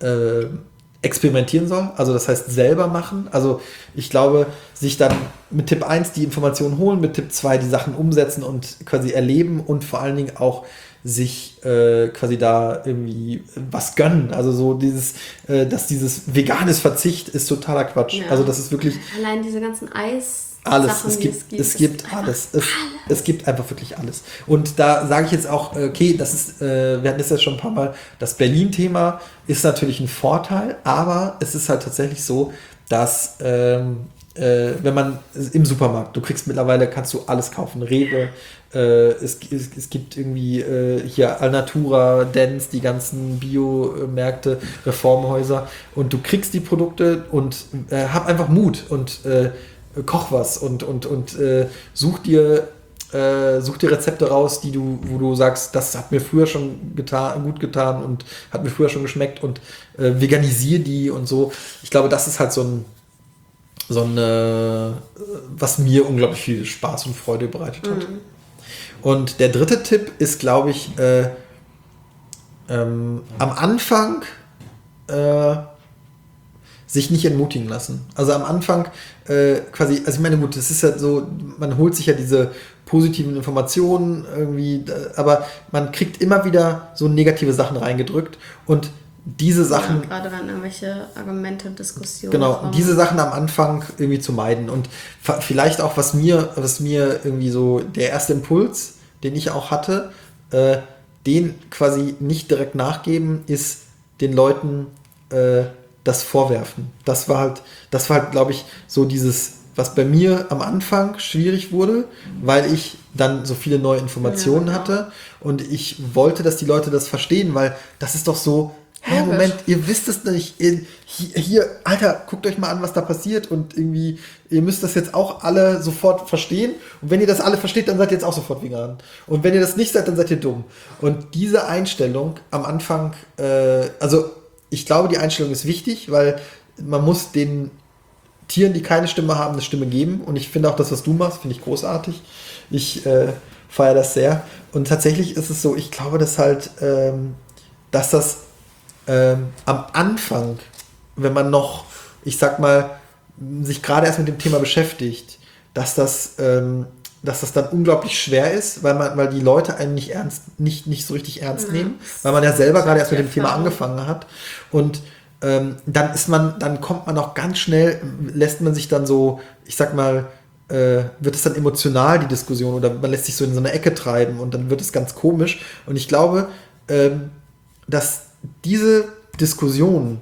experimentieren soll, also das heißt selber machen. Also ich glaube, sich dann mit Tipp 1 die Informationen holen, mit Tipp 2 die Sachen umsetzen und quasi erleben und vor allen Dingen auch sich quasi da irgendwie was gönnen. Also so dass dieses veganes Verzicht ist totaler Quatsch. Ja. Also das ist wirklich... Allein diese ganzen alles, es gibt alles. Es gibt einfach wirklich alles. Und da sage ich jetzt auch, okay, das ist, wir hatten das ja schon ein paar Mal, das Berlin-Thema ist natürlich ein Vorteil, aber es ist halt tatsächlich so, dass wenn man im Supermarkt, mittlerweile kannst du alles kaufen, Rewe, es gibt irgendwie hier Alnatura, Dents, die ganzen Biomärkte, Reformhäuser und du kriegst die Produkte und hab einfach Mut und koch was und such dir Rezepte raus, wo du sagst, das hat mir früher schon gut getan und hat mir früher schon geschmeckt und veganisier die und so. Ich glaube, das ist halt was mir unglaublich viel Spaß und Freude bereitet hat. Mhm. Und der dritte Tipp ist, glaube ich, am Anfang sich nicht entmutigen lassen. Also am Anfang quasi, also ich meine, gut, das ist ja so, man holt sich ja diese positiven Informationen irgendwie, aber man kriegt immer wieder so negative Sachen reingedrückt und diese Sachen... Ja, gerade wenn irgendwelche Argumente, Diskussionen... Genau, kommen. Diese Sachen am Anfang irgendwie zu meiden und vielleicht auch, was mir irgendwie so der erste Impuls, den ich auch hatte, den quasi nicht direkt nachgeben, ist den Leuten das Vorwerfen. Das war halt, glaube ich, so dieses, was bei mir am Anfang schwierig wurde, weil ich dann so viele neue Informationen hatte und ich wollte, dass die Leute das verstehen, weil das ist doch so, Moment, ihr wisst es nicht. Hier, Alter, guckt euch mal an, was da passiert und irgendwie, ihr müsst das jetzt auch alle sofort verstehen und wenn ihr das alle versteht, dann seid ihr jetzt auch sofort vegan. Und wenn ihr das nicht seid, dann seid ihr dumm. Und diese Einstellung am Anfang, also ich glaube, die Einstellung ist wichtig, weil man muss den Tieren, die keine Stimme haben, eine Stimme geben. Und ich finde auch das, was du machst, finde ich großartig. Ich feiere das sehr. Und tatsächlich ist es so, ich glaube, dass halt, dass das am Anfang, wenn man noch, ich sag mal, sich gerade erst mit dem Thema beschäftigt, dass das dann unglaublich schwer ist, weil die Leute einen nicht so richtig ernst nehmen, weil man ja selber gerade erst mit dem Thema angefangen hat. Und dann kommt man auch ganz schnell, lässt man sich dann so, ich sag mal, wird es dann emotional, die Diskussion, oder man lässt sich so in so eine Ecke treiben und dann wird es ganz komisch. Und ich glaube, dass diese Diskussion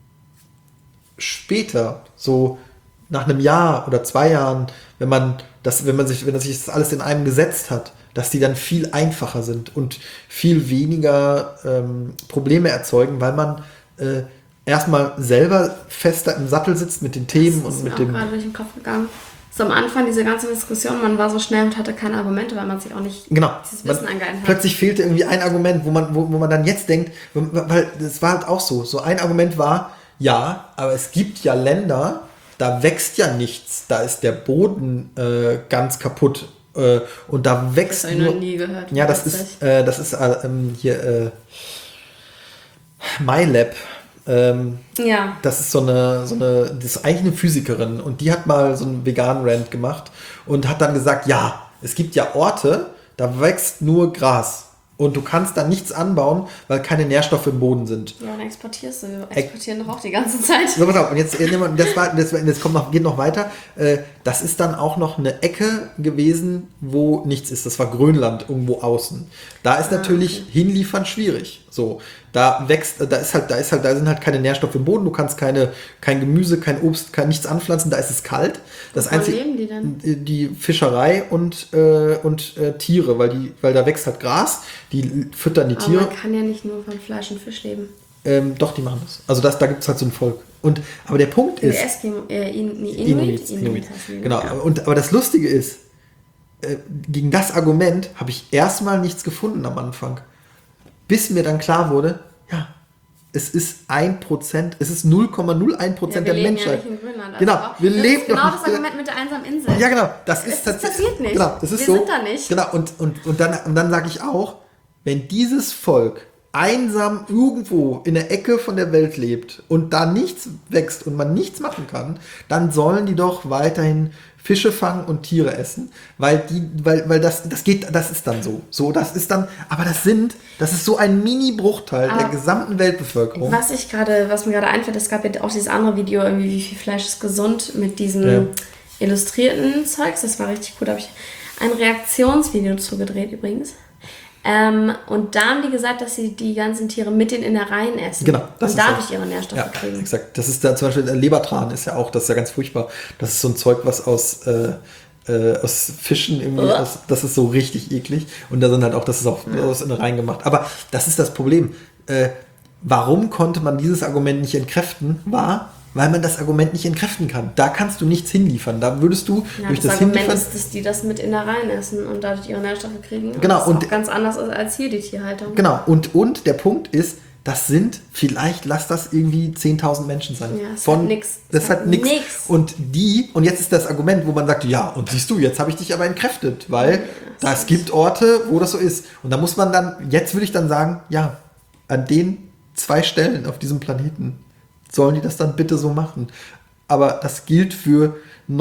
später, so nach einem Jahr oder 2 Jahren, wenn sich das alles in einem gesetzt hat, dass die dann viel einfacher sind und viel weniger Probleme erzeugen, weil man erstmal selber fester im Sattel sitzt mit den Themen und mit dem... Das ist mir auch gerade durch den Kopf gegangen. So am Anfang diese ganze Diskussion, man war so schnell und hatte keine Argumente, weil man sich auch nicht dieses Wissen angeeignet hat. Plötzlich fehlte irgendwie ein Argument, wo man dann jetzt denkt, weil das war halt auch so ein Argument war, ja, aber es gibt ja Länder, da wächst ja nichts, da ist der Boden ganz kaputt und da wächst das habe ich noch nie gehört. Ja, das ist hier MyLab. Ja. Das ist das ist eigentlich eine Physikerin und die hat mal so einen veganen Rant gemacht und hat dann gesagt, ja, es gibt ja Orte, da wächst nur Gras und du kannst da nichts anbauen, weil keine Nährstoffe im Boden sind. Ja, dann exportierst du. Wir exportieren doch auch die ganze Zeit. So, pass auf, und jetzt geht noch weiter. Das ist dann auch noch eine Ecke gewesen, wo nichts ist. Das war Grönland, irgendwo außen. Da ist natürlich hinliefern schwierig. So, da sind halt keine Nährstoffe im Boden. Du kannst kein Gemüse, kein Obst, nichts anpflanzen. Da ist es kalt. Wo leben die denn? Die Fischerei und Tiere, weil da wächst halt Gras. Die füttern die Tiere. Aber man kann ja nicht nur von Fleisch und Fisch leben. Doch, die machen das. Also da gibt es halt so ein Volk. Aber der Punkt ist... Inuit. Genau. Aber das Lustige ist, gegen das Argument habe ich erstmal nichts gefunden am Anfang. Bis mir dann klar wurde, ja, es ist 1%, es ist 0,01% der Menschheit. Wir leben ja nicht in Grönland. Genau, wir leben das ist genau das Argument mit der einsamen Insel. Ja, genau. Das passiert nicht. Genau, das ist wir so. sind da nicht. Genau, und dann sage ich auch, wenn dieses Volk einsam irgendwo in der Ecke von der Welt lebt und da nichts wächst und man nichts machen kann, dann sollen die doch weiterhin Fische fangen und Tiere essen, weil das ist dann so. Das ist dann, aber das ist so ein Mini-Bruchteil der gesamten Weltbevölkerung. Was mir gerade einfällt, es gab ja auch dieses andere Video, irgendwie, wie viel Fleisch ist gesund, mit diesen illustrierten Zeugs, das war richtig cool, da habe ich ein Reaktionsvideo zugedreht übrigens. Und da haben die gesagt, dass sie die ganzen Tiere mit den Innereien essen. Genau. Und dadurch ihre Nährstoffe kriegen. Exakt. Das ist da zum Beispiel Lebertran ist ja auch, das ist ja ganz furchtbar. Das ist so ein Zeug, was aus Fischen irgendwie, das ist so richtig eklig. Und da sind halt auch, das ist auch aus Innereien gemacht. Aber das ist das Problem. Warum konnte man dieses Argument nicht entkräften? Weil man das Argument nicht entkräften kann. Da kannst du nichts hinliefern. Da würdest du durch das Argument Hinliefern... ist, dass die das mit Innereien essen und dadurch ihre Nährstoffe kriegen. Genau. Und das auch ganz anders ist als hier die Tierhaltung. Genau. Und der Punkt ist, das sind vielleicht, lass das irgendwie 10.000 Menschen sein. Ja, das hat nix. Das hat nix. Und jetzt ist das Argument, wo man sagt, ja, und siehst du, jetzt habe ich dich aber entkräftet, weil es gibt Orte, wo das so ist. Und da muss man dann, jetzt würde ich dann sagen, ja, an den 2 Stellen auf diesem Planeten sollen die das dann bitte so machen. Aber das gilt für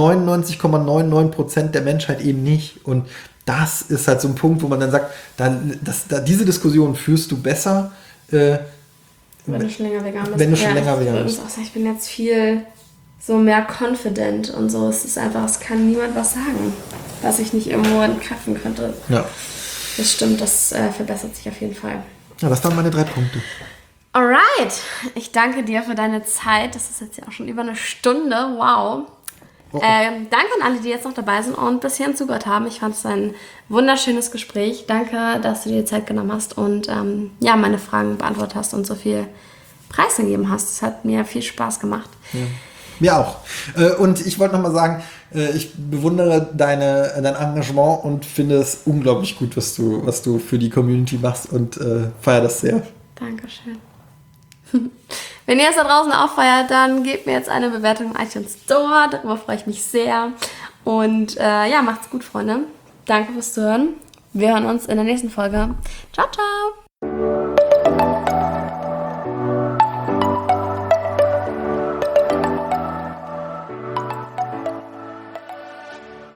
99,99% der Menschheit eben nicht. Und das ist halt so ein Punkt, wo man dann sagt, diese Diskussion führst du besser, wenn du schon länger vegan bist. Ich bin jetzt viel so mehr confident und so. Es kann niemand was sagen, was ich nicht irgendwo entkräften könnte. Ja. Das stimmt, das verbessert sich auf jeden Fall. Ja, das waren meine 3 Punkte. Alright, ich danke dir für deine Zeit. Das ist jetzt ja auch schon über eine Stunde. Wow. Danke an alle, die jetzt noch dabei sind und bis hierhin zugehört haben. Ich fand es ein wunderschönes Gespräch. Danke, dass du dir die Zeit genommen hast und meine Fragen beantwortet hast und so viel preisgegeben hast. Es hat mir viel Spaß gemacht. Ja. Mir auch. Und ich wollte nochmal sagen, ich bewundere dein Engagement und finde es unglaublich gut, was du für die Community machst und feiere das sehr. Dankeschön. Wenn ihr es da draußen auch feiert, dann gebt mir jetzt eine Bewertung im iTunes Store. Darüber freue ich mich sehr. Und macht's gut, Freunde. Danke fürs Zuhören. Wir hören uns in der nächsten Folge. Ciao, ciao.